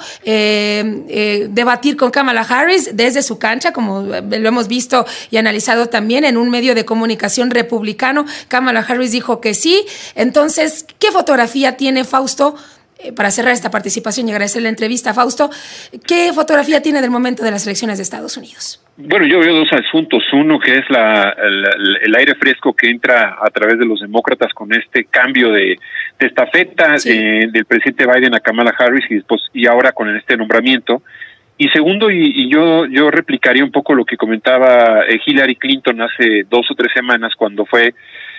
eh, eh, debatir con Kamala Harris desde su cancha, como lo hemos visto y analizado también en un medio de comunicación republicano. Kamala Harris dijo que sí. Entonces, ¿qué fotografía tiene, Fausto? Para cerrar esta participación y agradecer la entrevista, Fausto, ¿qué fotografía tiene del momento de las elecciones de Estados Unidos? Bueno, yo veo dos asuntos. Uno, que es la, el, el aire fresco que entra a través de los demócratas con este cambio de, de estafeta sí. eh, del presidente Biden a Kamala Harris, y después y ahora con este nombramiento. Y segundo, y, y yo yo replicaría un poco lo que comentaba eh, Hillary Clinton hace dos o tres semanas, cuando fue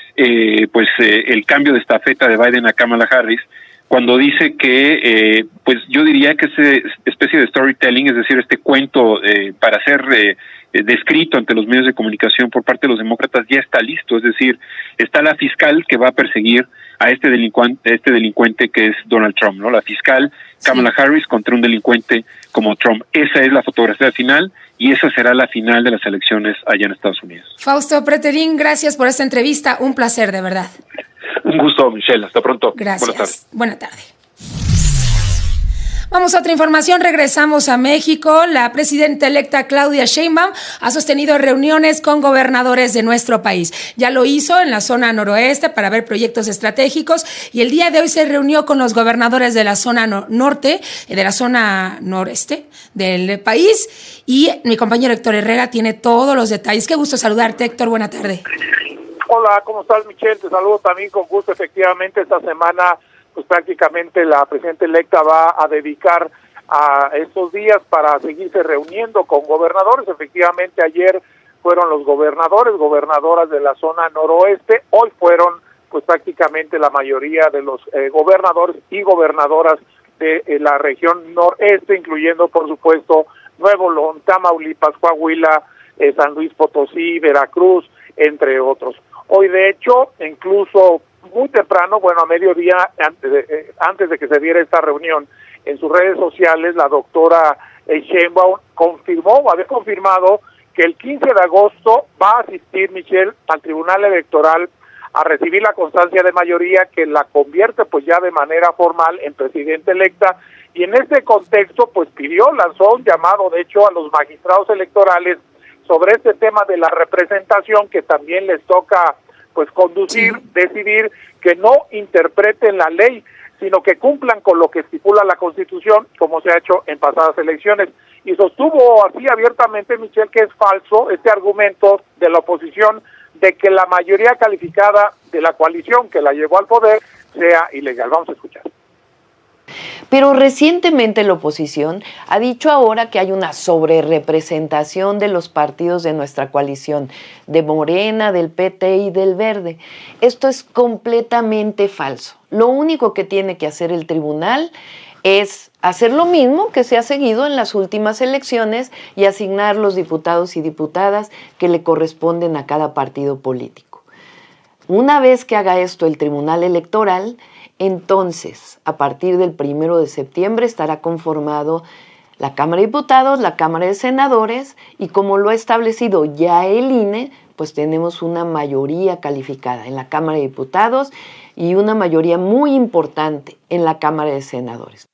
eh, pues eh, el cambio de estafeta de Biden a Kamala Harris, cuando dice que, eh, pues yo diría que esa especie de storytelling, es decir, este cuento eh, para ser eh, descrito ante los medios de comunicación por parte de los demócratas ya está listo. Es decir, está la fiscal que va a perseguir a este delincuente, este delincuente que es Donald Trump, ¿no? La fiscal Kamala sí. Harris contra un delincuente como Trump. Esa es la fotografía final, y esa será la final de las elecciones allá en Estados Unidos. Fausto Pretelín, gracias por esta entrevista. Un placer, de verdad. Un gusto, Michelle. Hasta pronto. Gracias. Buenas tardes. Buena tarde. Vamos a otra información, regresamos a México. La presidenta electa Claudia Sheinbaum ha sostenido reuniones con gobernadores de nuestro país. Ya lo hizo en la zona noroeste para ver proyectos estratégicos y el día de hoy se reunió con los gobernadores de la zona no- norte, de la zona noreste del país, y mi compañero Héctor Herrera tiene todos los detalles. Qué gusto saludarte, Héctor, buena tarde. Hola, ¿cómo estás, Michelle? Te saludo también con gusto. Efectivamente, esta semana pues prácticamente la presidenta electa va a dedicar a estos días para seguirse reuniendo con gobernadores. Efectivamente, ayer fueron los gobernadores, gobernadoras de la zona noroeste, hoy fueron pues prácticamente la mayoría de los eh, gobernadores y gobernadoras de eh, la región noreste, incluyendo por supuesto Nuevo León, Tamaulipas, Coahuila, eh, San Luis Potosí, Veracruz, entre otros. Hoy de hecho, incluso muy temprano, bueno, a mediodía, antes de, eh, antes de que se diera esta reunión, en sus redes sociales, la doctora eh, Sheinbaum confirmó, había confirmado que el quince de agosto va a asistir Michelle al Tribunal Electoral a recibir la constancia de mayoría que la convierte pues ya de manera formal en presidenta electa, y en este contexto pues pidió, lanzó un llamado de hecho a los magistrados electorales sobre este tema de la representación que también les toca pues conducir, sí. decidir, que no interpreten la ley, sino que cumplan con lo que estipula la Constitución, como se ha hecho en pasadas elecciones. Y sostuvo así abiertamente, Michelle, que es falso este argumento de la oposición de que la mayoría calificada de la coalición que la llevó al poder sea ilegal. Vamos a escuchar. Pero recientemente la oposición ha dicho ahora que hay una sobrerepresentación de los partidos de nuestra coalición, de Morena, del P T y del Verde. Esto es completamente falso. Lo único que tiene que hacer el tribunal es hacer lo mismo que se ha seguido en las últimas elecciones y asignar los diputados y diputadas que le corresponden a cada partido político. Una vez que haga esto el Tribunal Electoral, entonces, a partir del primero de septiembre estará conformado la Cámara de Diputados, la Cámara de Senadores, y como lo ha establecido ya el I N E, pues tenemos una mayoría calificada en la Cámara de Diputados y una mayoría muy importante en la Cámara de Senadores.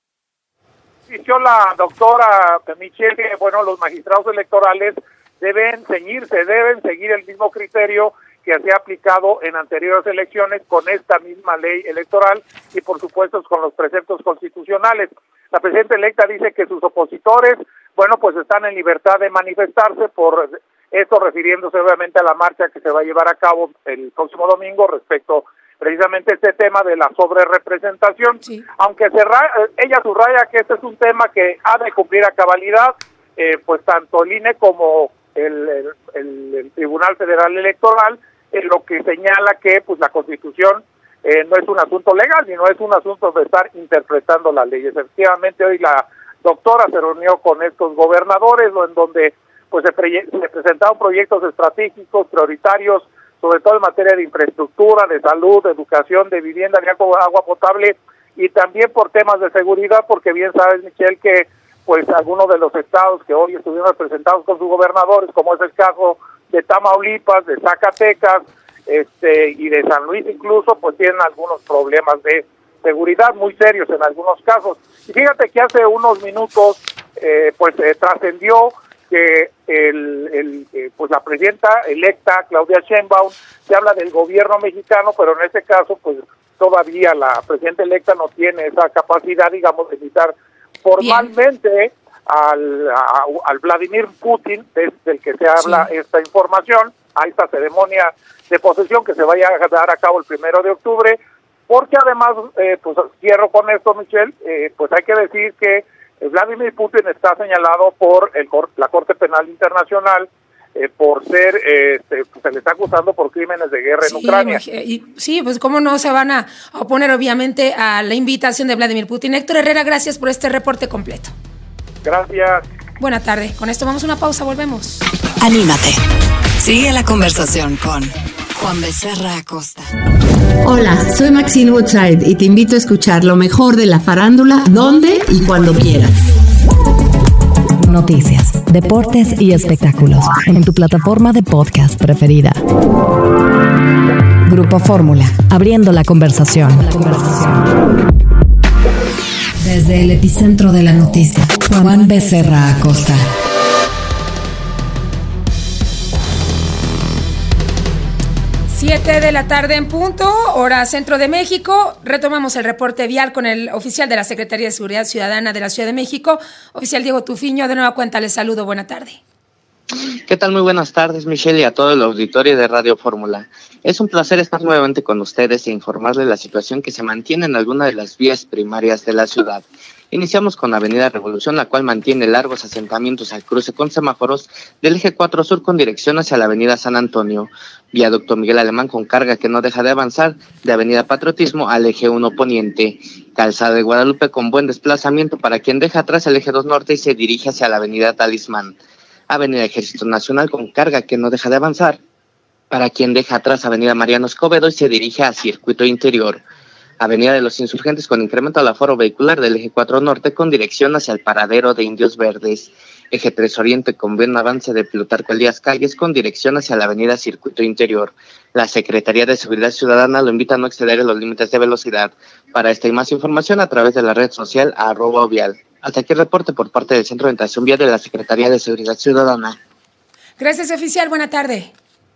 Dijo la doctora Michelle que, bueno, los magistrados electorales deben ceñirse, deben seguir el mismo criterio que se ha aplicado en anteriores elecciones con esta misma ley electoral y por supuesto con los preceptos constitucionales. La presidenta electa dice que sus opositores, bueno, pues están en libertad de manifestarse, por esto refiriéndose obviamente a la marcha que se va a llevar a cabo el próximo domingo respecto precisamente a este tema de la sobrerepresentación, sí. aunque se ra- ella subraya que este es un tema que ha de cumplir a cabalidad, eh, pues tanto el I N E como el, el, el, el Tribunal Federal Electoral, en lo que señala que pues la Constitución eh, no es un asunto legal, sino es un asunto de estar interpretando las leyes. Efectivamente, hoy la doctora se reunió con estos gobernadores, en donde pues se, pre- se presentaron proyectos estratégicos prioritarios, sobre todo en materia de infraestructura, de salud, de educación, de vivienda, de agua, agua potable, y también por temas de seguridad, porque bien sabes, Michelle, que pues algunos de los estados que hoy estuvieron representados con sus gobernadores, como es el caso de Tamaulipas, de Zacatecas, este y de San Luis incluso, pues tienen algunos problemas de seguridad muy serios en algunos casos. Y fíjate que hace unos minutos, eh, pues eh, trascendió que el, el eh, pues la presidenta electa Claudia Sheinbaum, se habla del gobierno mexicano, pero en este caso, pues todavía la presidenta electa no tiene esa capacidad, digamos, de invitar formalmente al, a, al Vladimir Putin, desde el que se habla sí. esta información, a esta ceremonia de posesión que se vaya a dar a cabo el primero de octubre, porque además, eh, pues cierro con esto, Michelle, eh, pues hay que decir que Vladimir Putin está señalado por el la Corte Penal Internacional eh, por ser, eh, se, pues, se le está acusando por crímenes de guerra sí, en Ucrania. Y, sí, pues cómo no se van a oponer obviamente a la invitación de Vladimir Putin. Héctor Herrera, gracias por este reporte completo. Gracias. Buena tarde. Con esto vamos a una pausa, volvemos. Anímate. Sigue la conversación con Juan Becerra Acosta. Hola, soy Maxine Woodside y te invito a escuchar lo mejor de la farándula, donde y cuando quieras. Noticias, deportes y espectáculos en tu plataforma de podcast preferida. Grupo Fórmula, abriendo la conversación. La conversación. Desde el epicentro de la noticia, Juan Becerra Acosta. Siete de la tarde en punto, hora centro de México. Retomamos el reporte vial con el oficial de la Secretaría de Seguridad Ciudadana de la Ciudad de México, oficial Diego Tufiño. De nueva cuenta les saludo, buena tarde. ¿Qué tal? Muy buenas tardes, Michelle, y a todo el auditorio de Radio Fórmula. Es un placer estar nuevamente con ustedes e informarles la situación que se mantiene en alguna de las vías primarias de la ciudad. Iniciamos con Avenida Revolución, la cual mantiene largos asentamientos al cruce con semáforos del eje cuatro sur con dirección hacia la Avenida San Antonio. Viaducto Miguel Alemán con carga que no deja de avanzar de Avenida Patriotismo al eje uno poniente. Calzada de Guadalupe con buen desplazamiento para quien deja atrás el eje dos norte y se dirige hacia la Avenida Talismán. Avenida Ejército Nacional con carga que no deja de avanzar para quien deja atrás Avenida Mariano Escobedo y se dirige a Circuito Interior. Avenida de los Insurgentes con incremento al aforo vehicular del eje cuatro norte con dirección hacia el paradero de Indios Verdes. Eje tres oriente con buen avance de Plutarco Elías Calles con dirección hacia la avenida Circuito Interior. La Secretaría de Seguridad Ciudadana lo invita a no exceder los límites de velocidad. Para esta y más información a través de la red social arroba vial. Hasta aquí el reporte por parte del Centro de Orientación Vial de la Secretaría de Seguridad Ciudadana. Gracias, oficial. Buena tarde.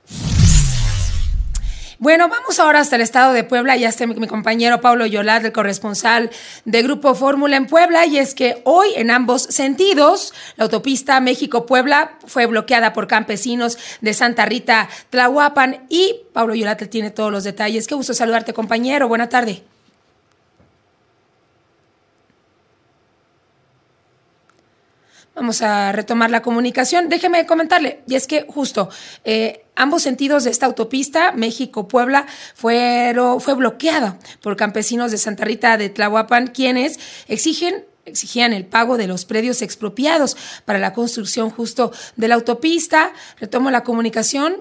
Bueno, vamos ahora hasta el estado de Puebla. Ya está mi, mi compañero Pablo Yolat, el corresponsal de Grupo Fórmula en Puebla, y es que hoy en ambos sentidos la autopista México-Puebla fue bloqueada por campesinos de Santa Rita, Tlahuapan, y Pablo Yolat tiene todos los detalles. Qué gusto saludarte, compañero. Buena tarde. Vamos a retomar la comunicación. Déjeme comentarle, y es que justo eh, ambos sentidos de esta autopista, México-Puebla, fueron, fue bloqueada por campesinos de Santa Rita de Tlahuapan, quienes exigen exigían el pago de los predios expropiados para la construcción justo de la autopista. Retomo la comunicación.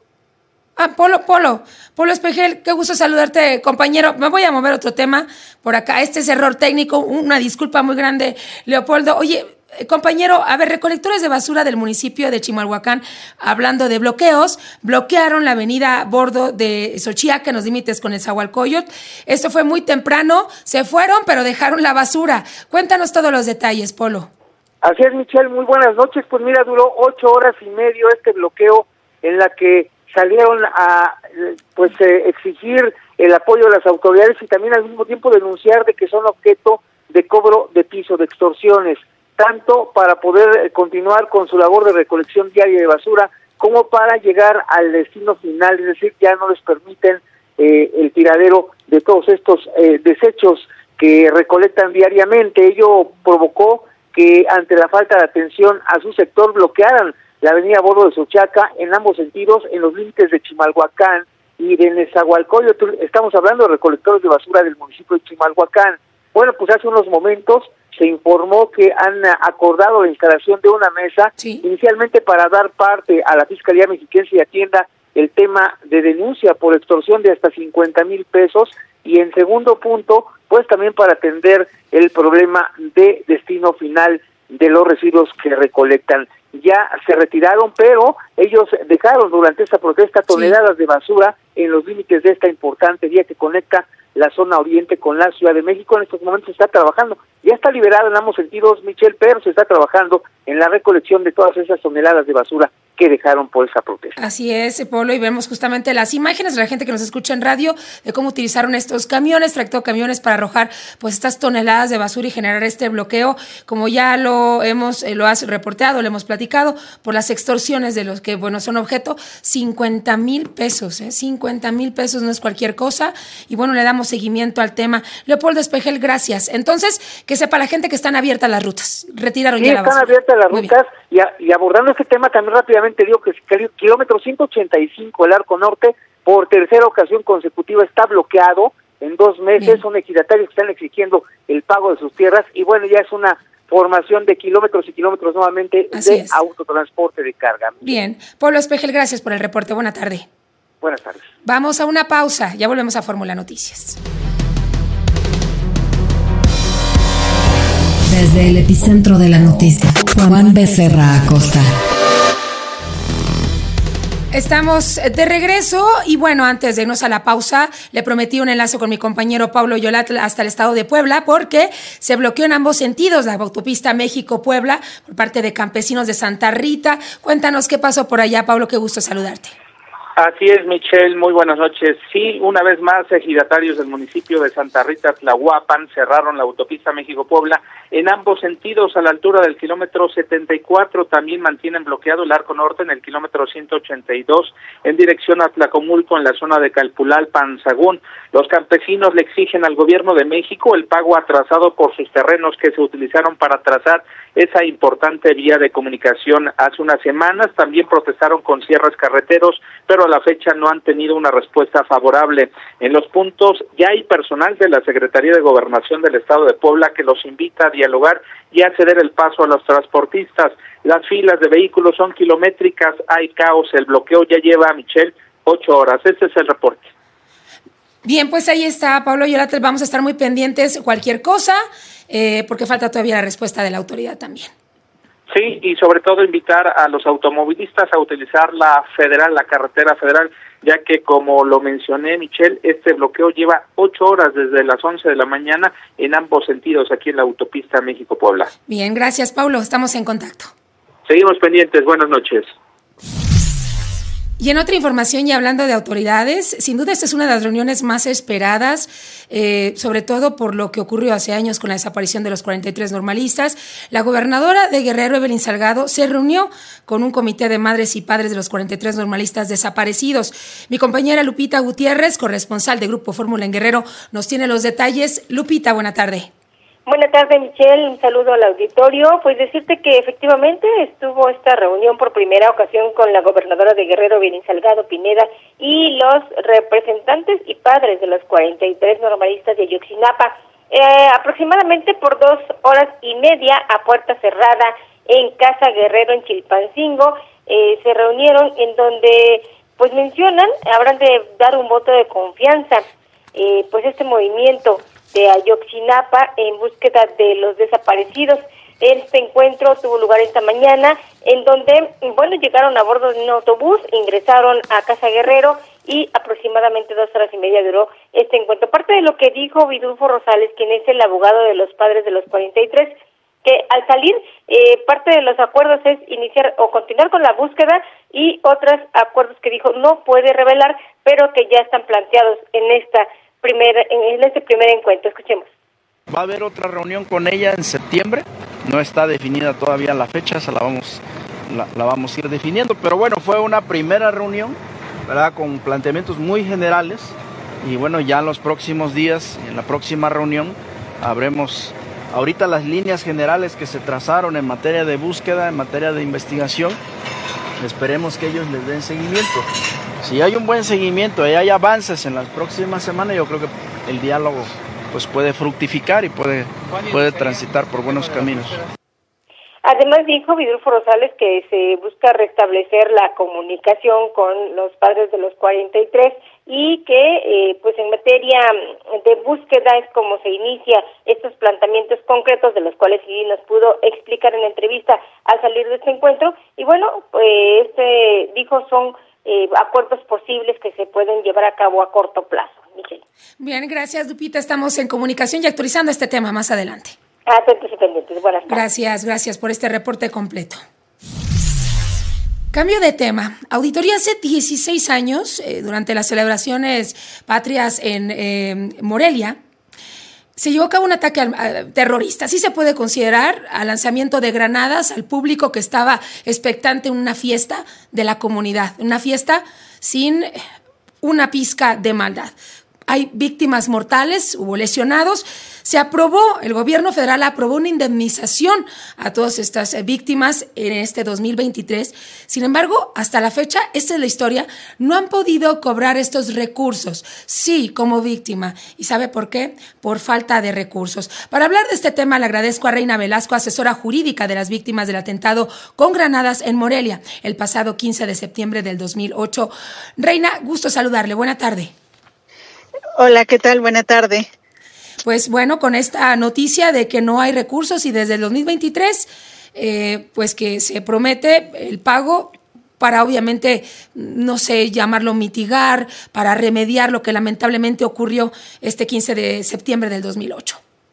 Ah, Polo, Polo, Polo Espejel, qué gusto saludarte, compañero. Me voy a mover otro tema por acá. Este es error técnico, una disculpa muy grande, Leopoldo. Oye, compañero, a ver, recolectores de basura del municipio de Chimalhuacán, hablando de bloqueos, bloquearon la avenida Bordo de Xochiaca en los límites con Nezahualcóyotl. Esto fue muy temprano, se fueron, pero dejaron la basura. Cuéntanos todos los detalles, Polo. Así es, Michelle, muy buenas noches. Pues mira, duró ocho horas y medio este bloqueo en la que salieron a pues eh, exigir el apoyo de las autoridades y también al mismo tiempo denunciar de que son objeto de cobro de piso, de extorsiones, tanto para poder continuar con su labor de recolección diaria de basura como para llegar al destino final, es decir, ya no les permiten eh, el tiradero de todos estos eh, desechos que recolectan diariamente. Ello provocó que ante la falta de atención a su sector bloquearan la avenida Bordo de Xochiaca en ambos sentidos, en los límites de Chimalhuacán y de Nezahualcóyotl. Estamos hablando de recolectores de basura del municipio de Chimalhuacán. Bueno, pues hace unos momentos se informó que han acordado la instalación de una mesa, sí, inicialmente para dar parte a la Fiscalía Mexiquense y atienda el tema de denuncia por extorsión de hasta cincuenta mil pesos, y en segundo punto, pues también para atender el problema de destino final de los residuos que recolectan. Ya se retiraron, pero ellos dejaron durante esta protesta toneladas sí. de basura en los límites de esta importante vía que conecta la zona oriente con la Ciudad de México. En estos momentos se está trabajando, ya está liberado en ambos sentidos, Michelle, pero se está trabajando en la recolección de todas esas toneladas de basura que dejaron por esa protesta. Así es, Polo, y vemos justamente las imágenes de la gente que nos escucha en radio de cómo utilizaron estos camiones, tractocamiones, para arrojar pues estas toneladas de basura y generar este bloqueo, como ya lo hemos, eh, lo has reporteado, lo hemos platicado, por las extorsiones de los que, bueno, son objeto, cincuenta mil pesos, ¿eh? cincuenta mil pesos no es cualquier cosa, y bueno, le damos seguimiento al tema. Leopoldo Espejel, gracias. Entonces, que sepa la gente que están abiertas las rutas, retiraron sí, ya la basura. están abiertas las rutas, y, a, y abordando este tema también rápidamente, digo que el kilómetro ciento ochenta y cinco, el Arco Norte, por tercera ocasión consecutiva está bloqueado en dos meses. Bien. Son ejidatarios que están exigiendo el pago de sus tierras, y bueno, ya es una formación de kilómetros y kilómetros nuevamente Así de es. autotransporte de carga. Bien, Pablo Espejel, gracias por el reporte, buena tarde. Buenas tardes. Vamos a una pausa, ya volvemos a Fórmula Noticias. Desde el epicentro de la noticia, Juan Becerra Acosta. Estamos de regreso y bueno, antes de irnos a la pausa, le prometí un enlace con mi compañero Pablo Yolat hasta el estado de Puebla porque se bloqueó en ambos sentidos la autopista México-Puebla por parte de campesinos de Santa Rita. Cuéntanos qué pasó por allá, Pablo, qué gusto saludarte. Así es, Michelle, muy buenas noches. Sí, una vez más, ejidatarios del municipio de Santa Rita, Tlahuapan, cerraron la autopista México-Puebla en ambos sentidos a la altura del kilómetro setenta y cuatro. También mantienen bloqueado el arco norte en el kilómetro ciento ochenta y dos en dirección a Tlacomulco en la zona de Calpulalpan, Sagún. Los campesinos le exigen al gobierno de México el pago atrasado por sus terrenos que se utilizaron para trazar esa importante vía de comunicación hace unas semanas. También protestaron con cierres carreteros, pero a la fecha no han tenido una respuesta favorable. En los puntos ya hay personal de la Secretaría de Gobernación del Estado de Puebla que los invita a dialogar y a ceder el paso a los transportistas. Las filas de vehículos son kilométricas, hay caos, el bloqueo ya lleva, Michelle, ocho horas. Este es el reporte. Bien, pues ahí está, Pablo Yolat, vamos a estar muy pendientes cualquier cosa, eh, porque falta todavía la respuesta de la autoridad también. Sí, y sobre todo invitar a los automovilistas a utilizar la federal, la carretera federal, ya que como lo mencioné, Michelle, este bloqueo lleva ocho horas desde las once de la mañana en ambos sentidos aquí en la autopista México-Puebla. Bien, gracias, Pablo, estamos en contacto. Seguimos pendientes, buenas noches. Y en otra información, y hablando de autoridades, sin duda esta es una de las reuniones más esperadas, eh, sobre todo por lo que ocurrió hace años con la desaparición de los cuarenta y tres normalistas. La gobernadora de Guerrero, Evelyn Salgado, se reunió con un comité de madres y padres de los cuarenta y tres normalistas desaparecidos. Mi compañera Lupita Gutiérrez, corresponsal de Grupo Fórmula en Guerrero, nos tiene los detalles. Lupita, buena tarde. Buenas tardes, Michelle, un saludo al auditorio. Pues decirte que efectivamente estuvo esta reunión por primera ocasión con la gobernadora de Guerrero, Evelyn Salgado Pineda, y los representantes y padres de los cuarenta y tres normalistas de Ayotzinapa, eh, aproximadamente por dos horas y media a puerta cerrada en Casa Guerrero en Chilpancingo. Eh, se reunieron en donde pues mencionan, habrán de dar un voto de confianza, eh, pues este movimiento de Ayotzinapa en búsqueda de los desaparecidos. Este encuentro tuvo lugar esta mañana, en donde, bueno, llegaron a bordo de un autobús, ingresaron a Casa Guerrero y aproximadamente dos horas y media duró este encuentro. Parte de lo que dijo Vidulfo Rosales, quien es el abogado de los padres de los cuarenta y tres, que al salir, eh, parte de los acuerdos es iniciar o continuar con la búsqueda, y otros acuerdos que dijo no puede revelar, pero que ya están planteados en esta Primer, en este primer encuentro. Escuchemos. Va a haber otra reunión con ella en septiembre, no está definida todavía la fecha, se la vamos, la, la vamos a ir definiendo, pero bueno, fue una primera reunión, ¿verdad?, con planteamientos muy generales, y bueno, ya en los próximos días, en la próxima reunión, habremos ahorita las líneas generales que se trazaron en materia de búsqueda, en materia de investigación. Esperemos que ellos les den seguimiento. Si hay un buen seguimiento y hay avances en las próximas semanas, yo creo que el diálogo pues puede fructificar y puede, puede transitar por buenos caminos. Además dijo Vidulfo Rosales que se busca restablecer la comunicación con los padres de los cuarenta y tres y que eh, pues en materia de búsqueda es como se inicia estos planteamientos concretos, de los cuales sí nos pudo explicar en la entrevista al salir de este encuentro. Y bueno, pues este dijo son Eh, acuerdos posibles que se pueden llevar a cabo a corto plazo. Michelle. Bien, gracias, Lupita. Estamos en comunicación y actualizando este tema más adelante. Atentos y pendientes. Buenas tardes. Gracias, gracias por este reporte completo. Cambio de tema. Auditoría hace dieciséis años, eh, durante las celebraciones patrias en eh, Morelia, se llevó a cabo un ataque al, a, terrorista. Sí se puede considerar al lanzamiento de granadas al público que estaba expectante en una fiesta de la comunidad, una fiesta sin una pizca de maldad. Hay víctimas mortales, hubo lesionados. Se aprobó, el gobierno federal aprobó una indemnización a todas estas víctimas en este dos mil veintitrés. Sin embargo, hasta la fecha, esta es la historia, no han podido cobrar estos recursos. Sí, como víctima. ¿Y sabe por qué? Por falta de recursos. Para hablar de este tema, le agradezco a Reina Velasco, asesora jurídica de las víctimas del atentado con granadas en Morelia, el pasado quince de septiembre del dos mil ocho. Reina, gusto saludarle. Buena tarde. Hola, ¿qué tal? Buena tarde. Pues bueno, con esta noticia de que no hay recursos y desde el dos mil veintitrés, eh, pues que se promete el pago para obviamente, no sé, llamarlo mitigar, para remediar lo que lamentablemente ocurrió este quince de septiembre del dos mil ocho.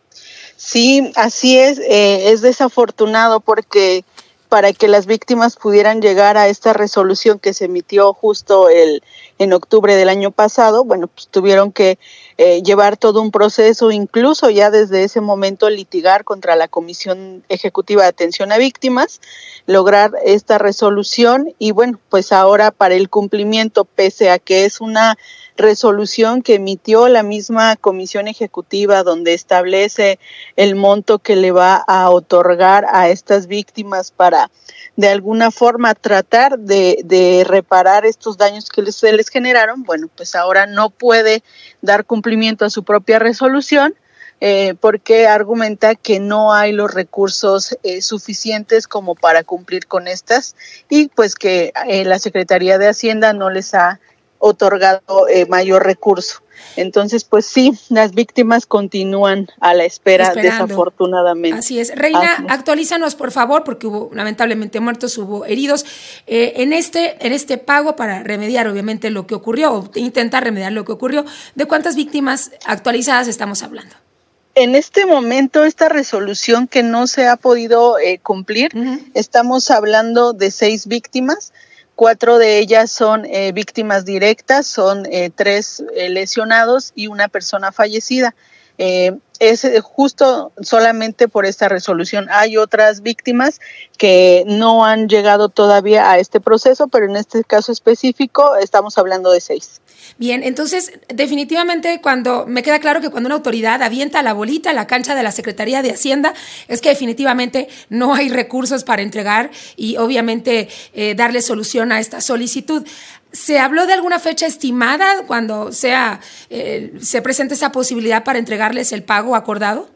Sí, así es, eh, es desafortunado porque para que las víctimas pudieran llegar a esta resolución que se emitió justo el en octubre del año pasado, bueno, pues tuvieron que eh, llevar todo un proceso, incluso ya desde ese momento litigar contra la Comisión Ejecutiva de Atención a Víctimas, lograr esta resolución y bueno, pues ahora para el cumplimiento, pese a que es una resolución que emitió la misma Comisión Ejecutiva donde establece el monto que le va a otorgar a estas víctimas para de alguna forma tratar de, de reparar estos daños que les, se les generaron, bueno, pues ahora no puede dar cumplimiento a su propia resolución eh, porque argumenta que no hay los recursos eh, suficientes como para cumplir con estas y pues que eh, la Secretaría de Hacienda no les ha otorgado eh, mayor recurso. Entonces, pues sí, las víctimas continúan a la espera, Esperando. desafortunadamente. Así es. Reina, Así es. Actualízanos, por favor, porque hubo lamentablemente muertos, hubo heridos. Eh, en este en este pago para remediar, obviamente, lo que ocurrió, o intentar remediar lo que ocurrió, ¿de cuántas víctimas actualizadas estamos hablando? En este momento, esta resolución que no se ha podido eh, cumplir, uh-huh. estamos hablando de seis víctimas. Cuatro de ellas son eh, víctimas directas, son eh, tres eh, lesionados y una persona fallecida. Eh, es justo solamente por esta resolución. Hay otras víctimas que no han llegado todavía a este proceso, pero en este caso específico estamos hablando de seis. Bien, entonces definitivamente cuando me queda claro que cuando una autoridad avienta la bolita a la cancha de la Secretaría de Hacienda es que definitivamente no hay recursos para entregar y obviamente eh, darle solución a esta solicitud. ¿Se habló de alguna fecha estimada cuando sea eh, se presente esa posibilidad para entregarles el pago acordado?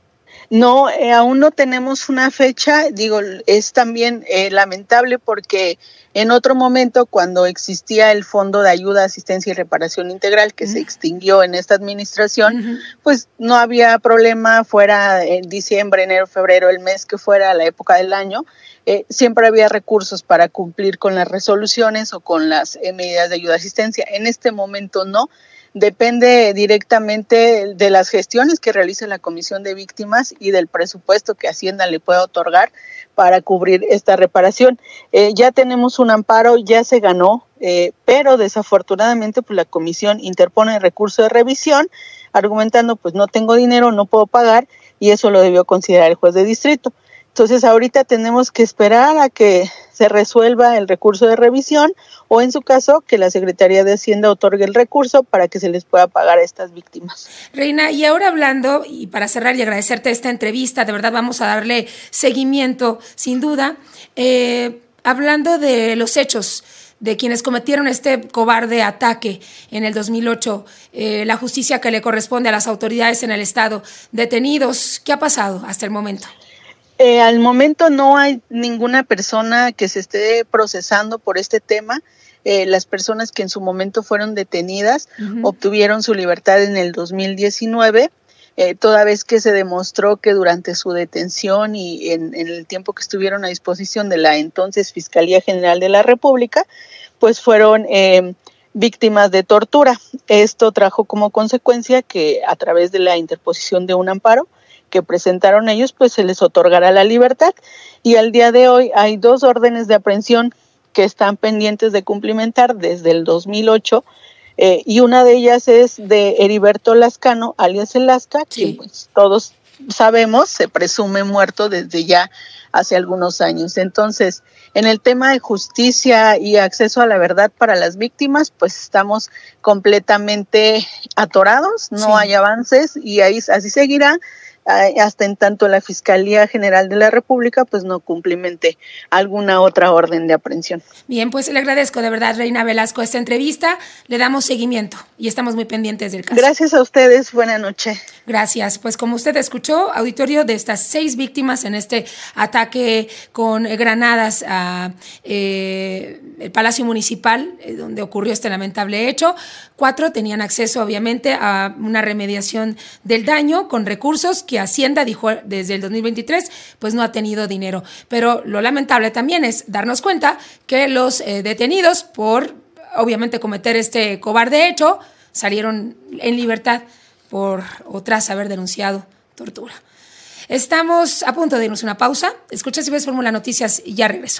No, eh, aún no tenemos una fecha. Digo, es también eh, lamentable porque en otro momento, cuando existía el Fondo de Ayuda, Asistencia y Reparación Integral, que uh-huh. se extinguió en esta administración, uh-huh. pues no había problema, fuera en diciembre, enero, febrero, el mes que fuera, la época del año, eh, siempre había recursos para cumplir con las resoluciones o con las eh, medidas de ayuda asistencia. En este momento no. Depende directamente de las gestiones que realice la Comisión de Víctimas y del presupuesto que Hacienda le pueda otorgar para cubrir esta reparación. Eh, ya tenemos un amparo, ya se ganó, eh, pero desafortunadamente pues la Comisión interpone el recurso de revisión argumentando pues no tengo dinero, no puedo pagar y eso lo debió considerar el juez de distrito. Entonces ahorita tenemos que esperar a que se resuelva el recurso de revisión o en su caso que la Secretaría de Hacienda otorgue el recurso para que se les pueda pagar a estas víctimas. Reina, y ahora hablando, y para cerrar y agradecerte esta entrevista, de verdad vamos a darle seguimiento sin duda, eh, hablando de los hechos de quienes cometieron este cobarde ataque en el dos mil ocho, eh, la justicia que le corresponde a las autoridades en el estado, detenidos, ¿qué ha pasado hasta el momento? Eh, al momento no hay ninguna persona que se esté procesando por este tema. Eh, las personas que en su momento fueron detenidas uh-huh. obtuvieron su libertad en el dos mil diecinueve, eh, toda vez que se demostró que durante su detención y en, en el tiempo que estuvieron a disposición de la entonces Fiscalía General de la República, pues fueron eh, víctimas de tortura. Esto trajo como consecuencia que a través de la interposición de un amparo que presentaron ellos, pues se les otorgará la libertad y al día de hoy hay dos órdenes de aprehensión que están pendientes de cumplimentar desde el dos mil ocho eh, y una de ellas es de Heriberto Lascano, alias El Lasca, sí. que pues, todos sabemos se presume muerto desde ya hace algunos años. Entonces, en el tema de justicia y acceso a la verdad para las víctimas, pues estamos completamente atorados, no sí. hay avances y ahí así seguirá. Hasta en tanto la Fiscalía General de la República pues no cumplimente alguna otra orden de aprehensión. Bien, pues le agradezco de verdad, Reina Velasco, esta entrevista, le damos seguimiento y estamos muy pendientes del caso. Gracias a ustedes, buena noche. Gracias, pues como usted escuchó, auditorio, de estas seis víctimas en este ataque con granadas a eh, el Palacio Municipal, eh, donde ocurrió este lamentable hecho, cuatro tenían acceso obviamente a una remediación del daño con recursos que que Hacienda dijo desde el dos mil veintitrés, pues no ha tenido dinero. Pero lo lamentable también es darnos cuenta que los eh, detenidos por, obviamente, cometer este cobarde hecho, salieron en libertad por o tras haber denunciado tortura. Estamos a punto de irnos a una pausa. Escucha si ves Fórmula Noticias y ya regreso.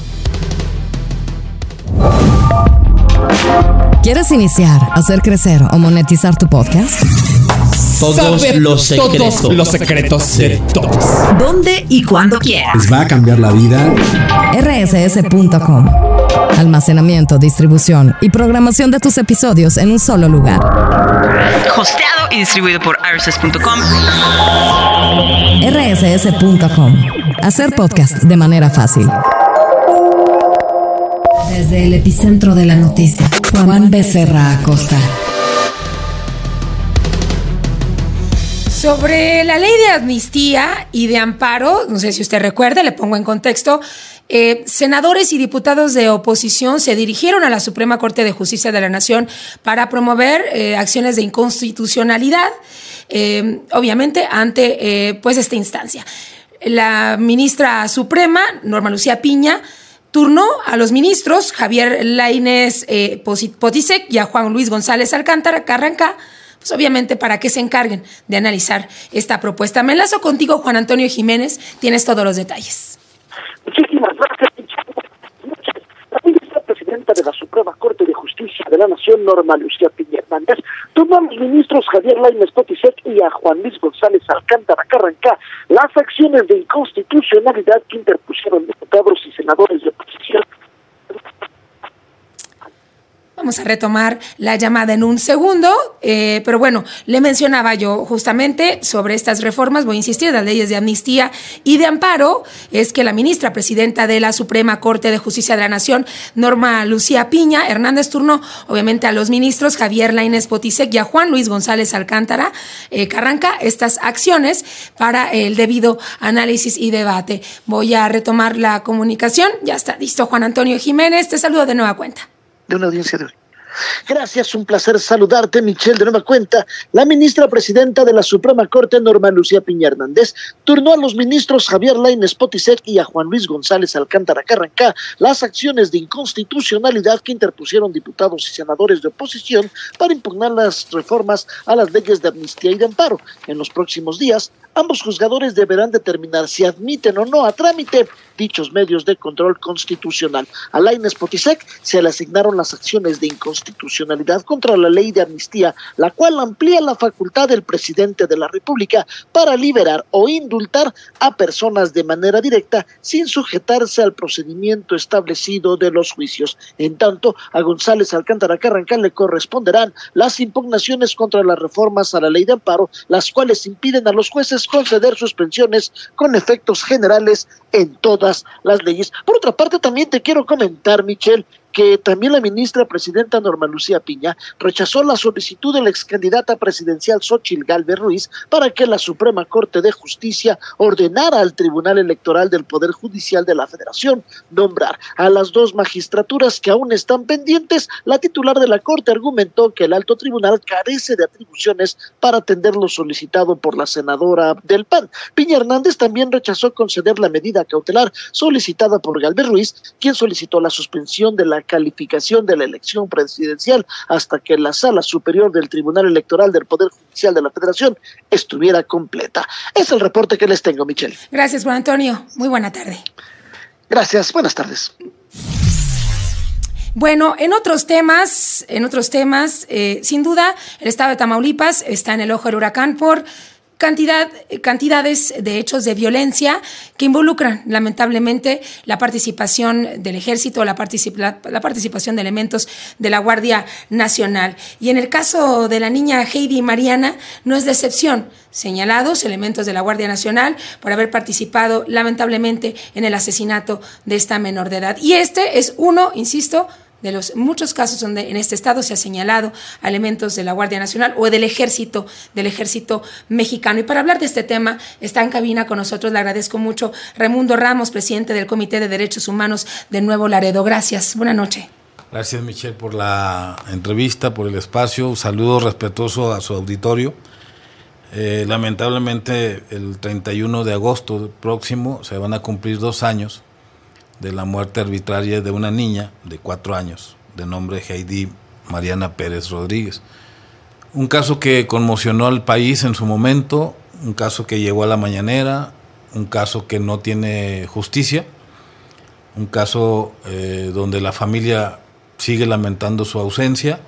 ¿Quieres iniciar, hacer crecer o monetizar tu podcast? Todos Saber los secretos. Todos los secretos de todos. ¿Dónde y cuándo quieras? Les va a cambiar la vida. R S S punto com. Almacenamiento, distribución y programación de tus episodios en un solo lugar. Hosteado y distribuido por R S S punto com. R S S punto com. Hacer podcast de manera fácil. Desde el epicentro de la noticia, Juan Becerra Acosta. Sobre la ley de amnistía y de amparo, no sé si usted recuerda, le pongo en contexto, eh, senadores y diputados de oposición se dirigieron a la Suprema Corte de Justicia de la Nación para promover eh, acciones de inconstitucionalidad, eh, obviamente ante eh, pues esta instancia. La ministra suprema, Norma Lucía Piña, turnó a los ministros Javier Lainez eh, Potisek y a Juan Luis González Alcántara Carranca, pues obviamente para que se encarguen de analizar esta propuesta. Me enlazo contigo, Juan Antonio Jiménez, tienes todos los detalles. Muchísimas gracias. La ministra presidenta de la Suprema Corte de Justicia de la Nación, Norma Lucía Piña Hernández, turnó a los ministros Javier Lainez Potisek y a Juan Luis González Alcántara Carranca las acciones de inconstitucionalidad que interpusieron diputados y senadores de oposición. Vamos a retomar la llamada en un segundo, eh, pero bueno, le mencionaba yo justamente sobre estas reformas, voy a insistir, las leyes de amnistía y de amparo, es que la ministra presidenta de la Suprema Corte de Justicia de la Nación, Norma Lucía Piña Hernández, turnó obviamente a los ministros Javier Lainez Potisek y a Juan Luis González Alcántara eh, Carranca estas acciones para el debido análisis y debate. Voy a retomar la comunicación, ya está listo Juan Antonio Jiménez, te saludo de nueva cuenta. De una audiencia de hoy. Gracias, un placer saludarte, Michelle, de nueva cuenta. La ministra presidenta de la Suprema Corte, Norma Lucía Piña Hernández, turnó a los ministros Javier Lainez Potisek y a Juan Luis González Alcántara Carranca las acciones de inconstitucionalidad que interpusieron diputados y senadores de oposición para impugnar las reformas a las leyes de amnistía y de amparo. En los próximos días, ambos juzgadores deberán determinar si admiten o no a trámite dichos medios de control constitucional. A Lainez Potisek se le asignaron las acciones de inconstitucionalidad contra la ley de amnistía, la cual amplía la facultad del presidente de la República para liberar o indultar a personas de manera directa sin sujetarse al procedimiento establecido de los juicios. En tanto, a González Alcántara Carranca le corresponderán las impugnaciones contra las reformas a la ley de amparo, las cuales impiden a los jueces conceder suspensiones con efectos generales en todas las leyes. Por otra parte, también te quiero comentar, Michelle, que también la ministra presidenta Norma Lucía Piña rechazó la solicitud de la ex candidata presidencial Xóchitl Gálvez Ruiz para que la Suprema Corte de Justicia ordenara al Tribunal Electoral del Poder Judicial de la Federación nombrar a las dos magistraturas que aún están pendientes. La titular de la Corte argumentó que el alto tribunal carece de atribuciones para atender lo solicitado por la senadora del P A N. Piña Hernández también rechazó conceder la medida cautelar solicitada por Gálvez Ruiz, quien solicitó la suspensión de la calificación de la elección presidencial hasta que la Sala Superior del Tribunal Electoral del Poder Judicial de la Federación estuviera completa. Es el reporte que les tengo, Michelle. Gracias, Juan Antonio. Muy buena tarde. Gracias, buenas tardes. Bueno, en otros temas, en otros temas, eh, sin duda, el estado de Tamaulipas está en el ojo del huracán por Cantidad, cantidades de hechos de violencia que involucran lamentablemente la participación del ejército, la, particip- la, la participación de elementos de la Guardia Nacional. Y en el caso de la niña Heidi Mariana no es de excepción. Señalados elementos de la Guardia Nacional por haber participado lamentablemente en el asesinato de esta menor de edad. Y este es uno, insisto, de los muchos casos donde en este estado se ha señalado a elementos de la Guardia Nacional o del ejército, del ejército mexicano. Y para hablar de este tema, está en cabina con nosotros, le agradezco mucho, Raimundo Ramos, presidente del Comité de Derechos Humanos de Nuevo Laredo. Gracias, buenas noches. Gracias, Michelle, por la entrevista, por el espacio. Un saludo respetuoso a su auditorio. Eh, lamentablemente el treinta y uno de agosto próximo se van a cumplir dos años de la muerte arbitraria de una niña de cuatro años, de nombre Heidi Mariana Pérez Rodríguez. Un caso que conmocionó al país en su momento, un caso que llegó a la mañanera, un caso que no tiene justicia, un caso eh, donde la familia sigue lamentando su ausencia,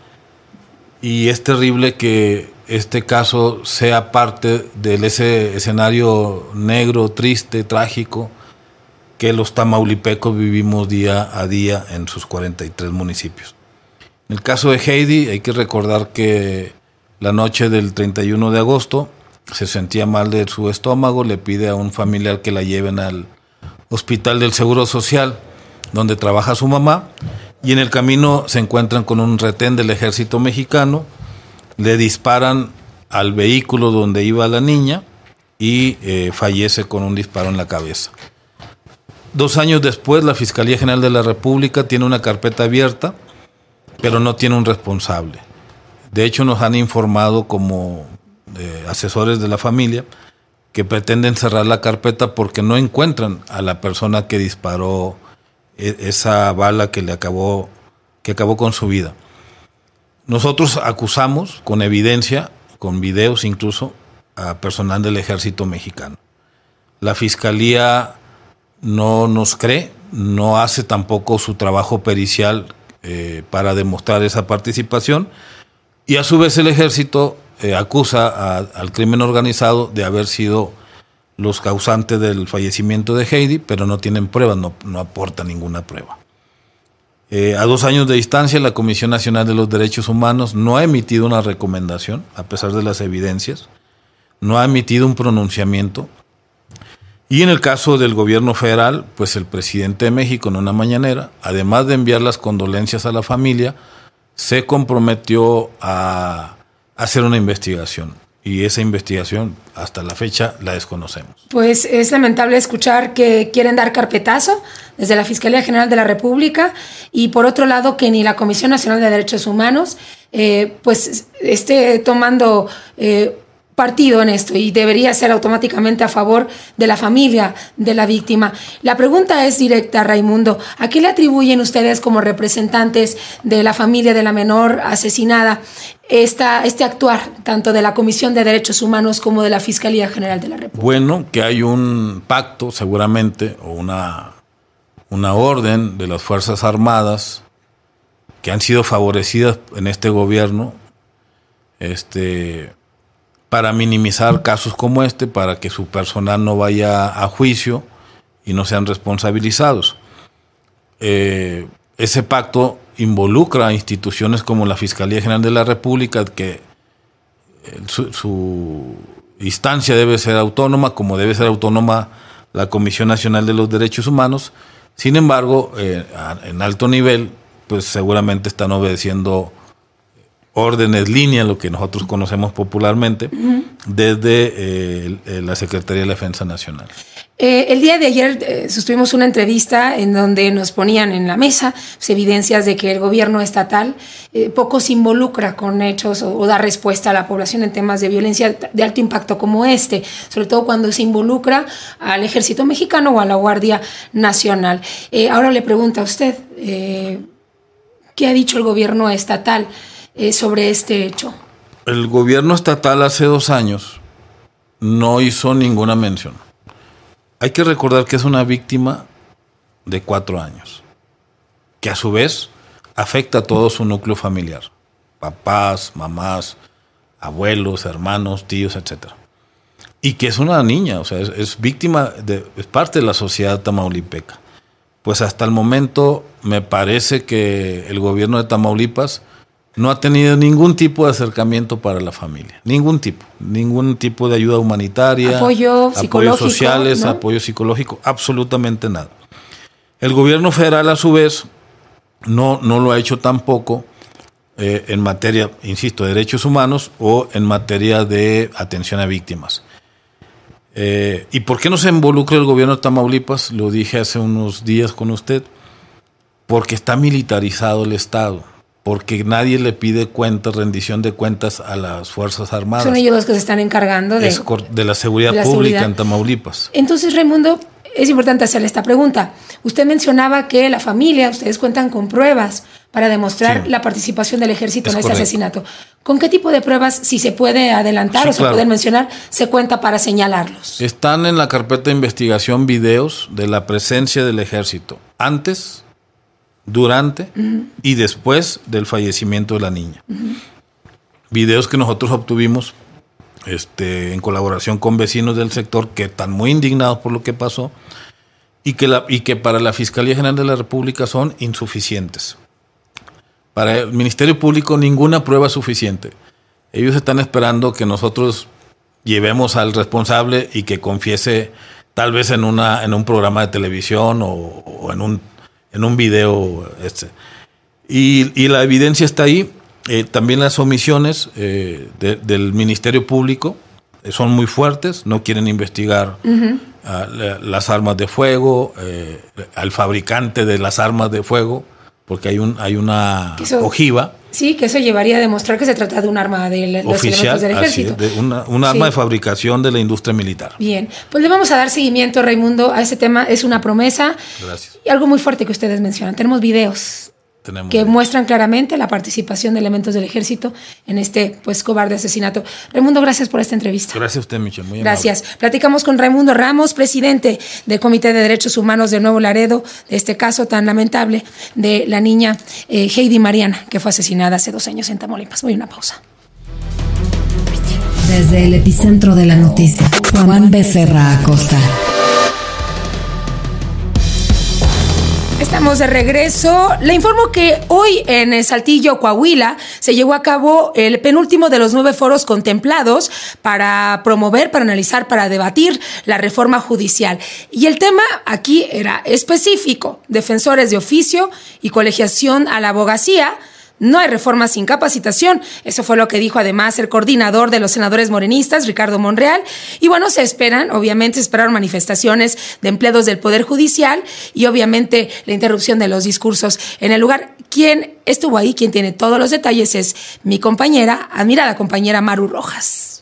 y es terrible que este caso sea parte de ese escenario negro, triste, trágico que los tamaulipecos vivimos día a día en sus cuarenta y tres municipios. En el caso de Heidi hay que recordar que la noche del treinta y uno de agosto se sentía mal de su estómago, le pide a un familiar que la lleven al hospital del Seguro Social donde trabaja su mamá, y en el camino se encuentran con un retén del ejército mexicano, le disparan al vehículo donde iba la niña y eh, fallece con un disparo en la cabeza. Dos años después, la Fiscalía General de la República tiene una carpeta abierta, pero no tiene un responsable. De hecho, nos han informado como eh, asesores de la familia que pretenden cerrar la carpeta porque no encuentran a la persona que disparó eh, esa bala que le acabó, que acabó con su vida. Nosotros acusamos con evidencia, con videos incluso, a personal del ejército mexicano. La Fiscalía no nos cree, no hace tampoco su trabajo pericial eh, para demostrar esa participación, y a su vez el ejército eh, acusa a, al crimen organizado de haber sido los causantes del fallecimiento de Heidi, pero no tienen pruebas, no, no aporta ninguna prueba. Eh, a dos años de distancia, la Comisión Nacional de los Derechos Humanos no ha emitido una recomendación, a pesar de las evidencias, no ha emitido un pronunciamiento. Y en el caso del gobierno federal, pues el presidente de México en una mañanera, además de enviar las condolencias a la familia, se comprometió a hacer una investigación. Y esa investigación, hasta la fecha, la desconocemos. Pues es lamentable escuchar que quieren dar carpetazo desde la Fiscalía General de la República, y por otro lado que ni la Comisión Nacional de Derechos Humanos eh, pues esté tomando eh, partido en esto, y debería ser automáticamente a favor de la familia de la víctima. La pregunta es directa, Raimundo. ¿A qué le atribuyen ustedes como representantes de la familia de la menor asesinada esta, este actuar tanto de la Comisión de Derechos Humanos como de la Fiscalía General de la República? Bueno, que hay un pacto seguramente, o una, una orden de las Fuerzas Armadas que han sido favorecidas en este gobierno, este... para minimizar casos como este, para que su personal no vaya a juicio y no sean responsabilizados. Eh, ese pacto involucra a instituciones como la Fiscalía General de la República, que eh, su, su instancia debe ser autónoma, como debe ser autónoma la Comisión Nacional de los Derechos Humanos. Sin embargo, eh, en alto nivel, pues seguramente están obedeciendo órdenes, líneas, lo que nosotros conocemos popularmente, uh-huh. desde eh, la Secretaría de la Defensa Nacional. Eh, el día de ayer eh, sostuvimos una entrevista en donde nos ponían en la mesa pues, evidencias de que el gobierno estatal eh, poco se involucra con hechos o, o da respuesta a la población en temas de violencia de alto impacto como este, sobre todo cuando se involucra al Ejército Mexicano o a la Guardia Nacional. Eh, ahora le pregunto a usted, eh, ¿qué ha dicho el gobierno estatal Eh, sobre este hecho? El gobierno estatal hace dos años no hizo ninguna mención. Hay que recordar que es una víctima de cuatro años, que a su vez afecta a todo su núcleo familiar, papás, mamás, abuelos, hermanos, tíos, etcétera. Y que es una niña, o sea, es, es víctima, de, es parte de la sociedad tamaulipeca. Pues hasta el momento me parece que el gobierno de Tamaulipas no ha tenido ningún tipo de acercamiento para la familia, ningún tipo, ningún tipo de ayuda humanitaria, apoyo psicológico, apoyos sociales, ¿no? Apoyo psicológico, absolutamente nada. El gobierno federal, a su vez, no, no lo ha hecho tampoco eh, en materia, insisto, de derechos humanos o en materia de atención a víctimas. Eh, ¿Y por qué no se involucra el gobierno de Tamaulipas? Lo dije hace unos días con usted, porque está militarizado el Estado. porque nadie le pide cuentas, rendición de cuentas a las Fuerzas Armadas. Son ellos los que se están encargando de, es de la seguridad de la pública seguridad. En Tamaulipas. Entonces, Raimundo, es importante hacerle esta pregunta. Usted mencionaba que la familia, ustedes cuentan con pruebas para demostrar sí. la participación del ejército es en este correcto. asesinato. ¿Con qué tipo de pruebas, si se puede adelantar sí, o se claro. pueden mencionar, se cuenta para señalarlos? Están en la carpeta de investigación videos de la presencia del ejército antes, durante uh-huh. y después del fallecimiento de la niña. Uh-huh. Videos que nosotros obtuvimos este, en colaboración con vecinos del sector que están muy indignados por lo que pasó y que, la, y que para la Fiscalía General de la República son insuficientes. Para el Ministerio Público ninguna prueba es suficiente. Ellos están esperando que nosotros llevemos al responsable y que confiese tal vez en una en un programa de televisión o, o en un en un video este. y, y la evidencia está ahí. Eh, también las omisiones eh, de, del Ministerio Público eh, son muy fuertes, no quieren investigar uh-huh. a, la, las armas de fuego, eh, al fabricante de las armas de fuego, porque hay un hay una eso, ojiva. Sí, que eso llevaría a demostrar que se trata de un arma de los oficial, elementos del ejército. Así es, de una, un arma sí. de fabricación de la industria militar. Bien, pues le vamos a dar seguimiento, Raimundo, a ese tema. Es una promesa. Gracias. Y algo muy fuerte que ustedes mencionan. Tenemos videos Tenemos que videos. muestran claramente la participación de elementos del ejército en este pues cobarde asesinato. Raimundo, gracias por esta entrevista. Gracias a usted, Michelle. Muy Gracias. amable. Platicamos con Raimundo Ramos, presidente del Comité de Derechos Humanos de Nuevo Laredo, de este caso tan lamentable de la niña eh, Heidi Mariana, que fue asesinada hace dos años en Tamaulipas. Voy a una pausa. Desde el epicentro de la noticia, Juan Becerra Acosta. Estamos de regreso. Le informo que hoy en Saltillo, Coahuila, se llevó a cabo el penúltimo de los nueve foros contemplados para promover, para analizar, para debatir la reforma judicial. Y el tema aquí era específico: defensores de oficio y colegiación a la abogacía. No hay reforma sin capacitación. Eso fue lo que dijo además el coordinador de los senadores morenistas, Ricardo Monreal. Y bueno, se esperan, obviamente, se esperaron manifestaciones de empleados del Poder Judicial y obviamente la interrupción de los discursos en el lugar. Quien estuvo ahí, quien tiene todos los detalles, es mi compañera, admirada compañera Maru Rojas.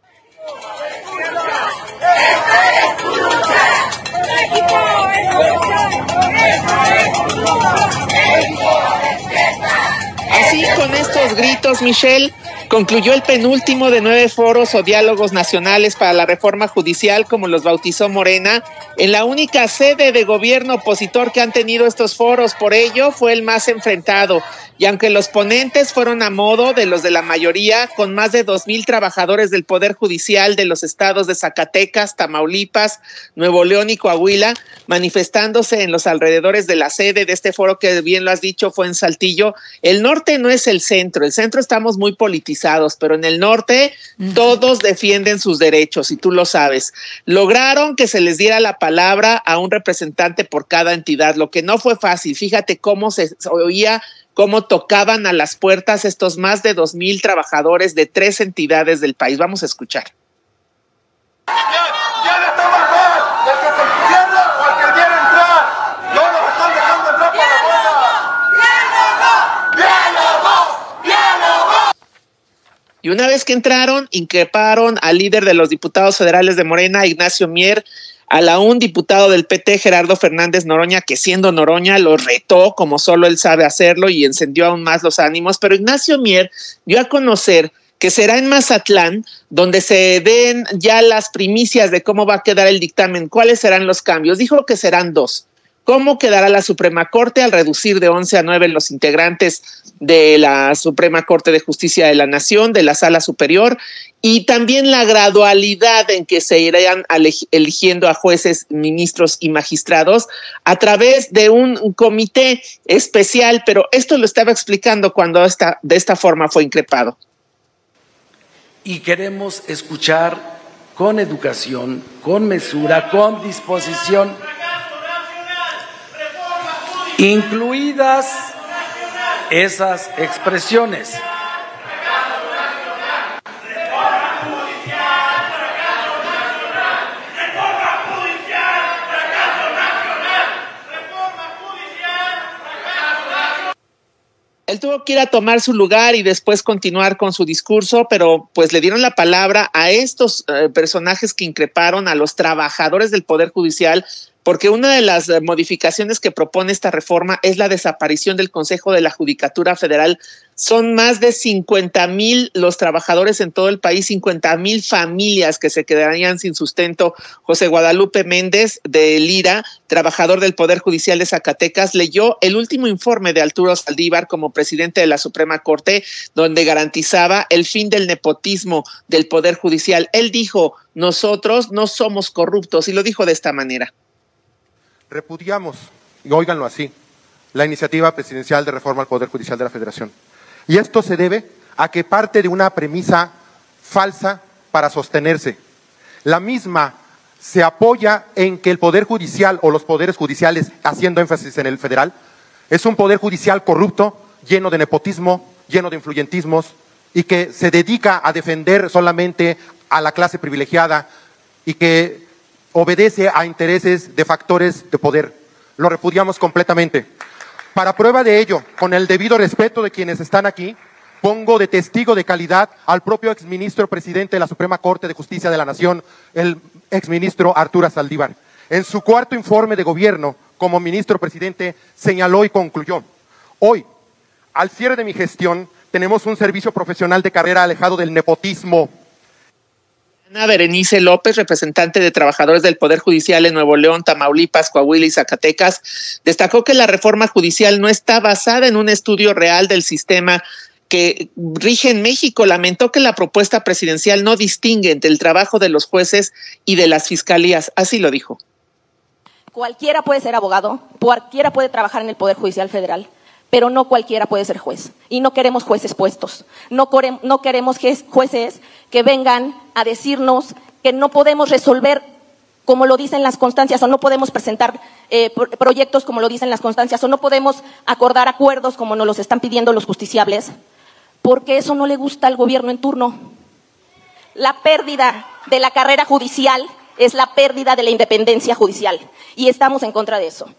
Así, con estos gritos, Michelle, concluyó el penúltimo de nueve foros o diálogos nacionales para la reforma judicial, como los bautizó Morena, en la única sede de gobierno opositor que han tenido estos foros. Por ello, fue el más enfrentado. Y aunque los ponentes fueron a modo de los de la mayoría, con más de dos mil trabajadores del Poder Judicial de los estados de Zacatecas, Tamaulipas, Nuevo León y Coahuila, manifestándose en los alrededores de la sede de este foro que bien lo has dicho fue en Saltillo. El norte no es el centro, el centro estamos muy politizados, pero en el norte uh-huh. todos defienden sus derechos y tú lo sabes. Lograron que se les diera la palabra a un representante por cada entidad, lo que no fue fácil. Fíjate cómo se oía, cómo tocaban a las puertas estos más de dos mil trabajadores de tres entidades del país. Vamos a escuchar. ¿Quién está mejor? ¿El que se cierra o el que quiere entrar? No nos están dejando entrar por la puerta. ¡Diálogo! ¡Diálogo! ¡Diálogo! Y una vez que entraron, increparon al líder de los diputados federales de Morena, Ignacio Mier, al aún diputado del P T, Gerardo Fernández Noroña, que siendo Noroña lo retó como solo él sabe hacerlo y encendió aún más los ánimos. Pero Ignacio Mier dio a conocer que será en Mazatlán donde se den ya las primicias de cómo va a quedar el dictamen, cuáles serán los cambios. Dijo que serán dos. ¿Cómo quedará la Suprema Corte al reducir de once a nueve los integrantes de la Suprema Corte de Justicia de la Nación, de la Sala Superior? Y también la gradualidad en que se irán eligiendo a jueces, ministros y magistrados a través de un comité especial, pero esto lo estaba explicando cuando esta, de esta forma fue increpado. Y queremos escuchar con educación, con mesura, con disposición, incluidas esas expresiones. Él tuvo que ir a tomar su lugar y después continuar con su discurso, pero pues le dieron la palabra a estos eh, personajes que increparon a los trabajadores del Poder Judicial, porque una de las modificaciones que propone esta reforma es la desaparición del Consejo de la Judicatura Federal. Son más de cincuenta mil los trabajadores en todo el país, cincuenta mil familias que se quedarían sin sustento. José Guadalupe Méndez de Lira, trabajador del Poder Judicial de Zacatecas, leyó el último informe de Arturo Saldívar como presidente de la Suprema Corte, donde garantizaba el fin del nepotismo del Poder Judicial. Él dijo, nosotros no somos corruptos, y lo dijo de esta manera. Repudiamos, y óiganlo así, la iniciativa presidencial de reforma al Poder Judicial de la Federación. Y esto se debe a que parte de una premisa falsa para sostenerse. La misma se apoya en que el Poder Judicial o los poderes judiciales, haciendo énfasis en el federal, es un Poder Judicial corrupto, lleno de nepotismo, lleno de influyentismos y que se dedica a defender solamente a la clase privilegiada y que obedece a intereses de factores de poder. Lo repudiamos completamente. Para prueba de ello, con el debido respeto de quienes están aquí, pongo de testigo de calidad al propio exministro presidente de la Suprema Corte de Justicia de la Nación, el exministro Arturo Saldívar. En su cuarto informe de gobierno como ministro presidente señaló y concluyó: hoy, al cierre de mi gestión, tenemos un servicio profesional de carrera alejado del nepotismo. Ana Berenice López, representante de trabajadores del Poder Judicial en Nuevo León, Tamaulipas, Coahuila y Zacatecas, destacó que la reforma judicial no está basada en un estudio real del sistema que rige en México. Lamentó que la propuesta presidencial no distingue entre el trabajo de los jueces y de las fiscalías. Así lo dijo. Cualquiera puede ser abogado, cualquiera puede trabajar en el Poder Judicial Federal, pero no cualquiera puede ser juez. Y no queremos jueces puestos. No, core- no queremos jueces que vengan a decirnos que no podemos resolver como lo dicen las constancias, o no podemos presentar eh, pro- proyectos como lo dicen las constancias, o no podemos acordar acuerdos como nos los están pidiendo los justiciables, porque eso no le gusta al gobierno en turno. La pérdida de la carrera judicial es la pérdida de la independencia judicial, y estamos en contra de eso.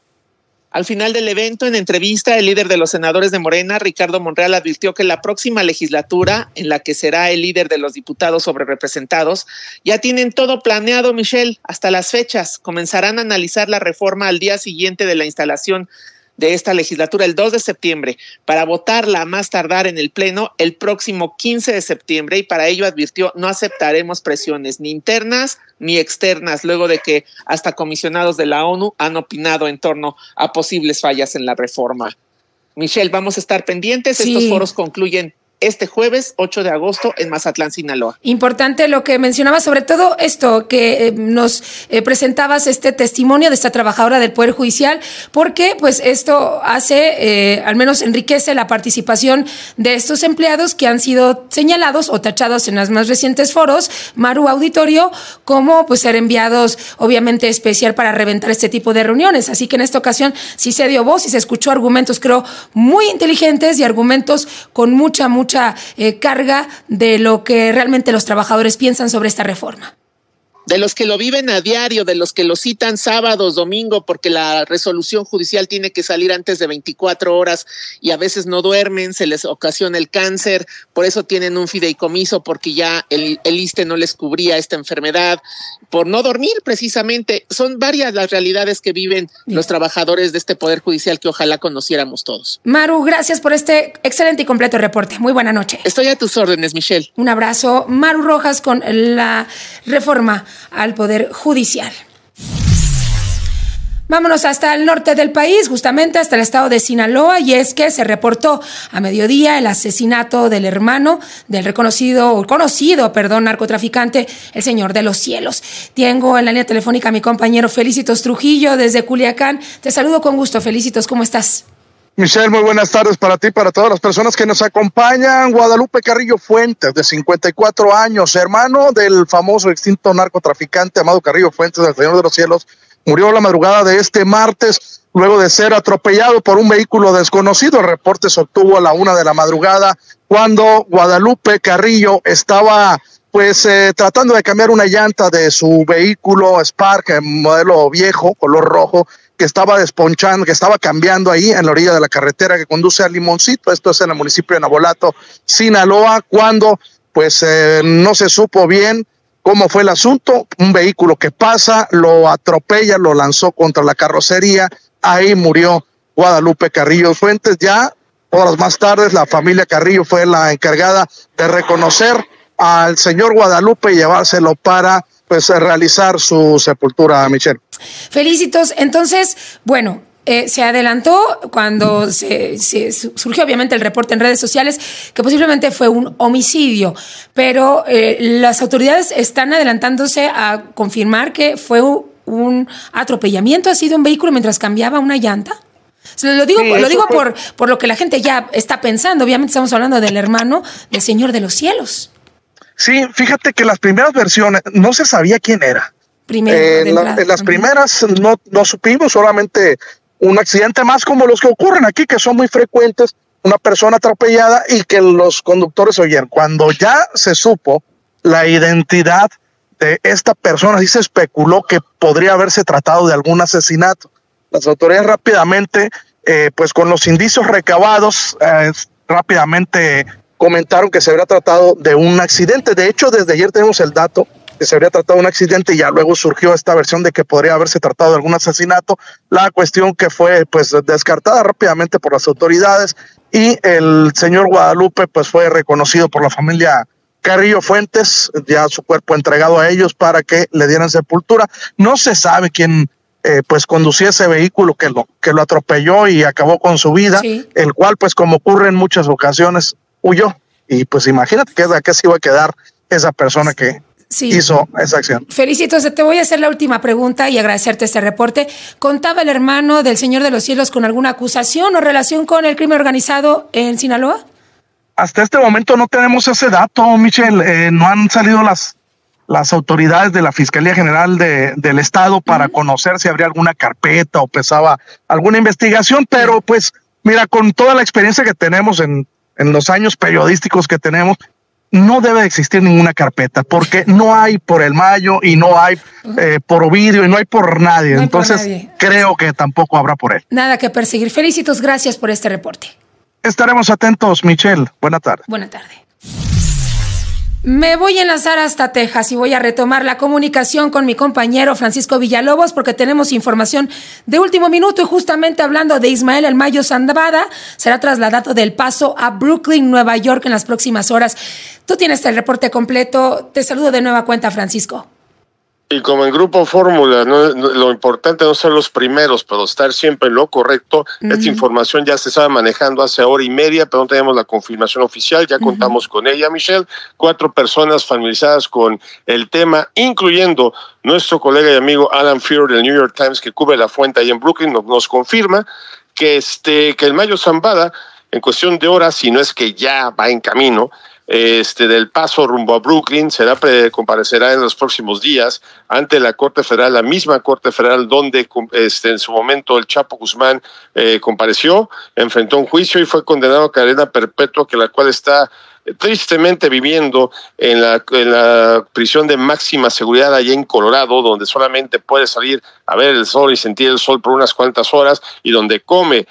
Al final del evento, en entrevista, el líder de los senadores de Morena, Ricardo Monreal, advirtió que la próxima legislatura, en la que será el líder de los diputados sobrerepresentados, ya tienen todo planeado, Michelle, hasta las fechas. Comenzarán a analizar la reforma al día siguiente de la instalación de esta legislatura, el dos de septiembre, para votarla a más tardar en el Pleno el próximo quince de septiembre, y para ello advirtió: no aceptaremos presiones ni internas ni externas, luego de que hasta comisionados de la ONU han opinado en torno a posibles fallas en la reforma. Michelle, vamos a estar pendientes. Sí. Estos foros concluyen este jueves ocho de agosto en Mazatlán, Sinaloa. Importante lo que mencionabas, sobre todo esto que eh, nos eh, presentabas, este testimonio de esta trabajadora del Poder Judicial, porque pues esto hace, eh, al menos enriquece la participación de estos empleados que han sido señalados o tachados en los más recientes foros, Maru Auditorio, como pues ser enviados obviamente especial para reventar este tipo de reuniones. Así que en esta ocasión sí se dio voz y se escuchó argumentos, creo, muy inteligentes y argumentos con mucha, mucha Eh, carga de lo que realmente los trabajadores piensan sobre esta reforma. De los que lo viven a diario, de los que lo citan sábados, domingo, porque la resolución judicial tiene que salir antes de veinticuatro horas y a veces no duermen, se les ocasiona el cáncer, por eso tienen un fideicomiso, porque ya el, el I S S S T E no les cubría esta enfermedad, por no dormir precisamente. Son varias las realidades que viven Bien. los trabajadores de este Poder Judicial que ojalá conociéramos todos. Maru, gracias por este excelente y completo reporte. Muy buena noche. Estoy a tus órdenes, Michelle. Un abrazo. Maru Rojas con la reforma al Poder Judicial. Vámonos hasta el norte del país, justamente hasta el estado de Sinaloa, y es que se reportó a mediodía el asesinato del hermano del reconocido, o conocido, perdón, narcotraficante, el Señor de los Cielos. Tengo en la línea telefónica a mi compañero Felicitos Trujillo desde Culiacán. Te saludo con gusto, Felicitos, ¿cómo estás? Michelle, muy buenas tardes para ti y para todas las personas que nos acompañan. Guadalupe Carrillo Fuentes, de cincuenta y cuatro años, hermano del famoso extinto narcotraficante Amado Carrillo Fuentes, del Señor de los Cielos, murió la madrugada de este martes luego de ser atropellado por un vehículo desconocido. El reporte se obtuvo a la una de la madrugada cuando Guadalupe Carrillo estaba pues eh, tratando de cambiar una llanta de su vehículo Spark, en modelo viejo, color rojo, que estaba desponchando, que estaba cambiando ahí en la orilla de la carretera que conduce a Limoncito, esto es en el municipio de Navolato, Sinaloa, cuando pues eh, no se supo bien cómo fue el asunto, un vehículo que pasa, lo atropella, lo lanzó contra la carrocería, ahí murió Guadalupe Carrillo Fuentes. Ya horas más tarde la familia Carrillo fue la encargada de reconocer al señor Guadalupe y llevárselo para pues realizar su sepultura, Michelle. Felicitos. Entonces, bueno, eh, se adelantó cuando se, se surgió obviamente el reporte en redes sociales que posiblemente fue un homicidio, pero eh, las autoridades están adelantándose a confirmar que fue un, un atropellamiento, ha sido un vehículo mientras cambiaba una llanta. Lo digo, sí, lo digo fue... por, por lo que la gente ya está pensando. Obviamente estamos hablando del hermano del Señor de los Cielos. Sí, fíjate que las primeras versiones no se sabía quién era. Primero, eh, en, la, en las primeras no, no supimos, solamente un accidente más como los que ocurren aquí, que son muy frecuentes, una persona atropellada y que los conductores oyeron. Cuando ya se supo la identidad de esta persona, sí se especuló que podría haberse tratado de algún asesinato. Las autoridades rápidamente, eh, pues con los indicios recabados, eh, rápidamente comentaron que se habría tratado de un accidente. De hecho, desde ayer tenemos el dato que se habría tratado de un accidente y ya luego surgió esta versión de que podría haberse tratado de algún asesinato. La cuestión que fue pues descartada rápidamente por las autoridades y el señor Guadalupe pues fue reconocido por la familia Carrillo Fuentes, ya su cuerpo entregado a ellos para que le dieran sepultura. No se sabe quién Eh, pues conducía ese vehículo que lo, que lo atropelló y acabó con su vida, sí. El cual pues como ocurre en muchas ocasiones huyó y pues imagínate que, que se iba a quedar esa persona que sí. hizo esa acción. Felicitos, te voy a hacer la última pregunta y agradecerte este reporte. ¿Contaba el hermano del Señor de los Cielos con alguna acusación o relación con el crimen organizado en Sinaloa? Hasta este momento no tenemos ese dato, Michelle, eh, no han salido las las autoridades de la Fiscalía General de, del Estado para uh-huh. conocer si habría alguna carpeta o pesaba alguna investigación, pero pues mira, con toda la experiencia que tenemos en, en los años periodísticos que tenemos, no debe existir ninguna carpeta, porque no hay por el Mayo y no hay uh-huh. eh, por Ovidio y no hay por nadie, no hay entonces por nadie. Creo que tampoco habrá por él. Nada que perseguir. Felicitos, gracias por este reporte. Estaremos atentos, Michelle. Buena tarde. Buena tarde. Me voy a enlazar hasta Texas y voy a retomar la comunicación con mi compañero Francisco Villalobos porque tenemos información de último minuto y justamente hablando de Ismael El Mayo Zambada, será trasladado del Paso a Brooklyn, Nueva York en las próximas horas. Tú tienes el reporte completo. Te saludo de nueva cuenta, Francisco. Y como en Grupo Fórmula, no, no, lo importante no ser los primeros, pero estar siempre en lo correcto. Uh-huh. Esta información ya se estaba manejando hace hora y media, pero no tenemos la confirmación oficial. Ya uh-huh. contamos con ella, Michelle. Cuatro personas familiarizadas con el tema, incluyendo nuestro colega y amigo Alan Fuhr del New York Times, que cubre la fuente ahí en Brooklyn, nos, nos confirma que, este, que el Mayo Zambada, en cuestión de horas, si no es que ya va en camino, Este, del Paso rumbo a Brooklyn, será comparecerá en los próximos días ante la Corte Federal, la misma Corte Federal donde este, en su momento el Chapo Guzmán eh, compareció, enfrentó un juicio y fue condenado a cadena perpetua, que la cual está tristemente viviendo en la, en la prisión de máxima seguridad allá en Colorado, donde solamente puede salir a ver el sol y sentir el sol por unas cuantas horas, y donde come,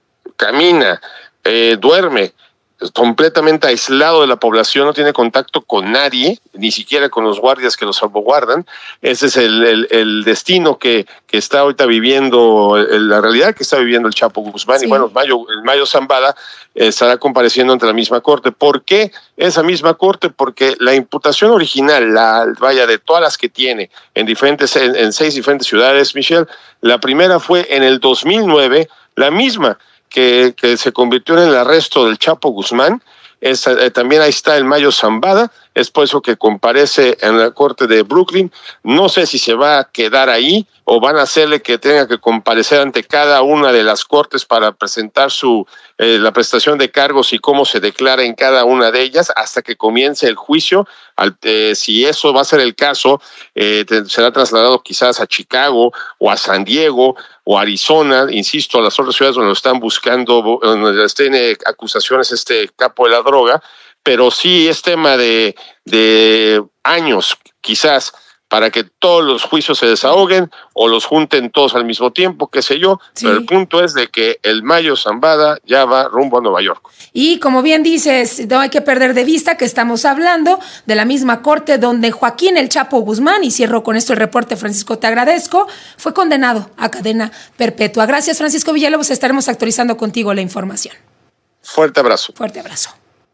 camina, eh, duerme, completamente aislado de la población, no tiene contacto con nadie, ni siquiera con los guardias que los salvaguardan. Ese es el, el, el destino que, que está ahorita viviendo, el, la realidad que está viviendo el Chapo Guzmán. Sí. Y bueno, el Mayo, el Mayo Zambada eh, estará compareciendo ante la misma corte. ¿Por qué esa misma corte? Porque la imputación original, la vaya de todas las que tiene en diferentes, en, en seis diferentes ciudades, Michelle, la primera fue en el dos mil nueve, la misma Que, que se convirtió en el arresto del Chapo Guzmán. Es, eh, también ahí está el Mayo Zambada, es por eso que comparece en la corte de Brooklyn. No sé si se va a quedar ahí o van a hacerle que tenga que comparecer ante cada una de las cortes para presentar su eh, la prestación de cargos y cómo se declara en cada una de ellas hasta que comience el juicio. Al, eh, si eso va a ser el caso, eh, te, será trasladado quizás a Chicago o a San Diego o Arizona, insisto, a las otras ciudades donde lo están buscando, donde tiene acusaciones este capo de la droga, pero sí es tema de, de años, quizás, para que todos los juicios se desahoguen o los junten todos al mismo tiempo, qué sé yo, sí. Pero el punto es de que el Mayo Zambada ya va rumbo a Nueva York. Y como bien dices, no hay que perder de vista que estamos hablando de la misma corte donde Joaquín El Chapo Guzmán, y cierro con esto el reporte, Francisco, te agradezco, fue condenado a cadena perpetua. Gracias, Francisco Villalobos, estaremos actualizando contigo la información. Fuerte abrazo. Fuerte abrazo.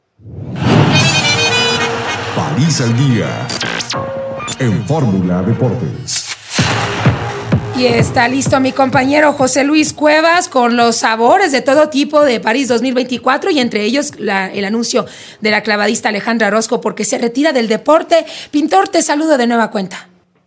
París al día en Fórmula Deportes. Y está listo mi compañero José Luis Cuevas con los sabores de todo tipo de París dos mil veinticuatro y entre ellos la, el anuncio de la clavadista Alejandra Orozco porque se retira del deporte. Pintor, te saludo de nueva cuenta.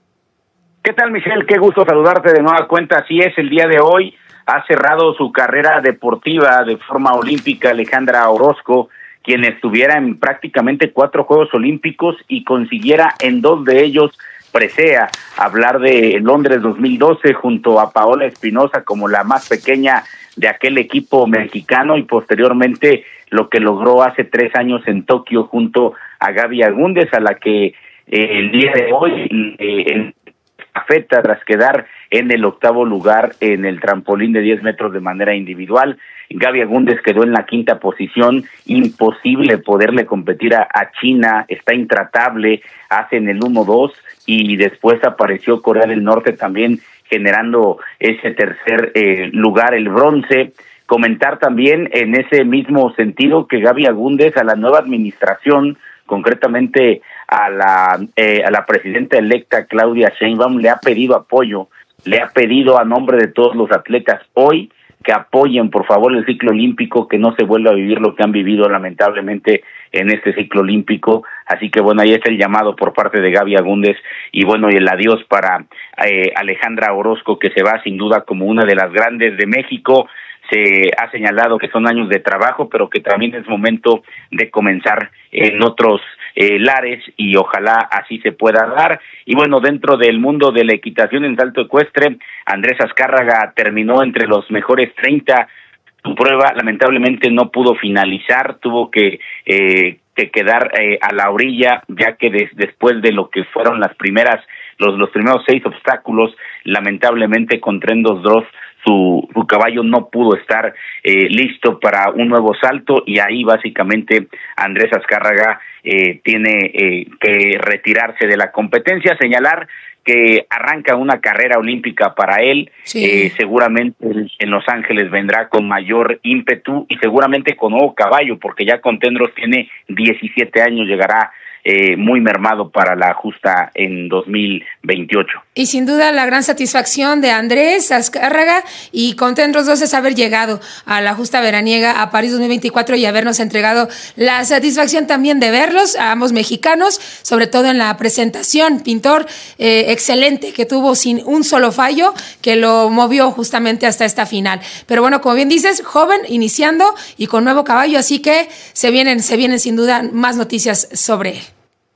¿Qué tal, Michelle? Qué gusto saludarte de nueva cuenta. Así es, el día de hoy ha cerrado su carrera deportiva de forma olímpica Alejandra Orozco, quien estuviera en prácticamente cuatro Juegos Olímpicos y consiguiera en dos de ellos presea, hablar de Londres dos mil doce junto a Paola Espinosa como la más pequeña de aquel equipo mexicano y posteriormente lo que logró hace tres años en Tokio junto a Gaby Agúndez, a la que eh, el día de hoy eh, en estafeta tras quedar en el octavo lugar en el trampolín de diez metros de manera individual. Gaby Agúndez quedó en la quinta posición, imposible poderle competir a, a China, está intratable, hacen el uno dos y después apareció Corea del Norte también generando ese tercer eh, lugar, el bronce. Comentar también en ese mismo sentido que Gaby Agúndez a la nueva administración, concretamente a la eh, a la presidenta electa Claudia Sheinbaum, le ha pedido apoyo, le ha pedido a nombre de todos los atletas hoy que apoyen por favor el ciclo olímpico, que no se vuelva a vivir lo que han vivido lamentablemente en este ciclo olímpico. Así que bueno, ahí está el llamado por parte de Gaby Agúndez y bueno, y el adiós para eh, Alejandra Orozco, que se va sin duda como una de las grandes de México. Se ha señalado que son años de trabajo, pero que también es momento de comenzar en otros eh, lares y ojalá así se pueda dar. Y bueno, dentro del mundo de la equitación en salto ecuestre, Andrés Azcárraga terminó entre los mejores treinta. Su prueba lamentablemente no pudo finalizar, tuvo que eh, que quedar eh, a la orilla, ya que des, después de lo que fueron las primeras los los primeros seis obstáculos, lamentablemente con Trendos Dross Su, su caballo no pudo estar eh, listo para un nuevo salto y ahí básicamente Andrés Azcárraga eh, tiene eh, que retirarse de la competencia. Señalar que arranca una carrera olímpica para él, sí. eh, seguramente en Los Ángeles vendrá con mayor ímpetu y seguramente con nuevo caballo, porque ya Contendros tiene diecisiete años, llegará Eh, muy mermado para la justa en dos mil veintiocho. Y sin duda la gran satisfacción de Andrés Azcárraga y Contendros dos es haber llegado a la justa veraniega a París dos mil veinticuatro y habernos entregado la satisfacción también de verlos, a ambos mexicanos, sobre todo en la presentación. Pintor eh, excelente, que tuvo sin un solo fallo, que lo movió justamente hasta esta final. Pero bueno, como bien dices, joven, iniciando y con nuevo caballo, así que se vienen, se vienen sin duda más noticias sobre él.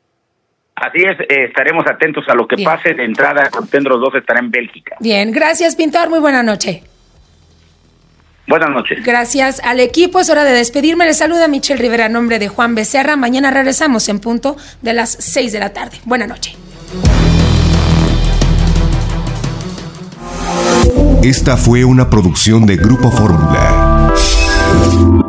Así es, eh, estaremos atentos a lo que Bien. pase. De entrada, Contendros dos estará en Bélgica. Bien, gracias, Pintor, muy buena noche. Buenas noches. Gracias al equipo, es hora de despedirme. Les saluda Michelle Rivera a nombre de Juan Becerra. Mañana regresamos en punto de las seis de la tarde. Buena noche. Esta fue una producción de Grupo Fórmula.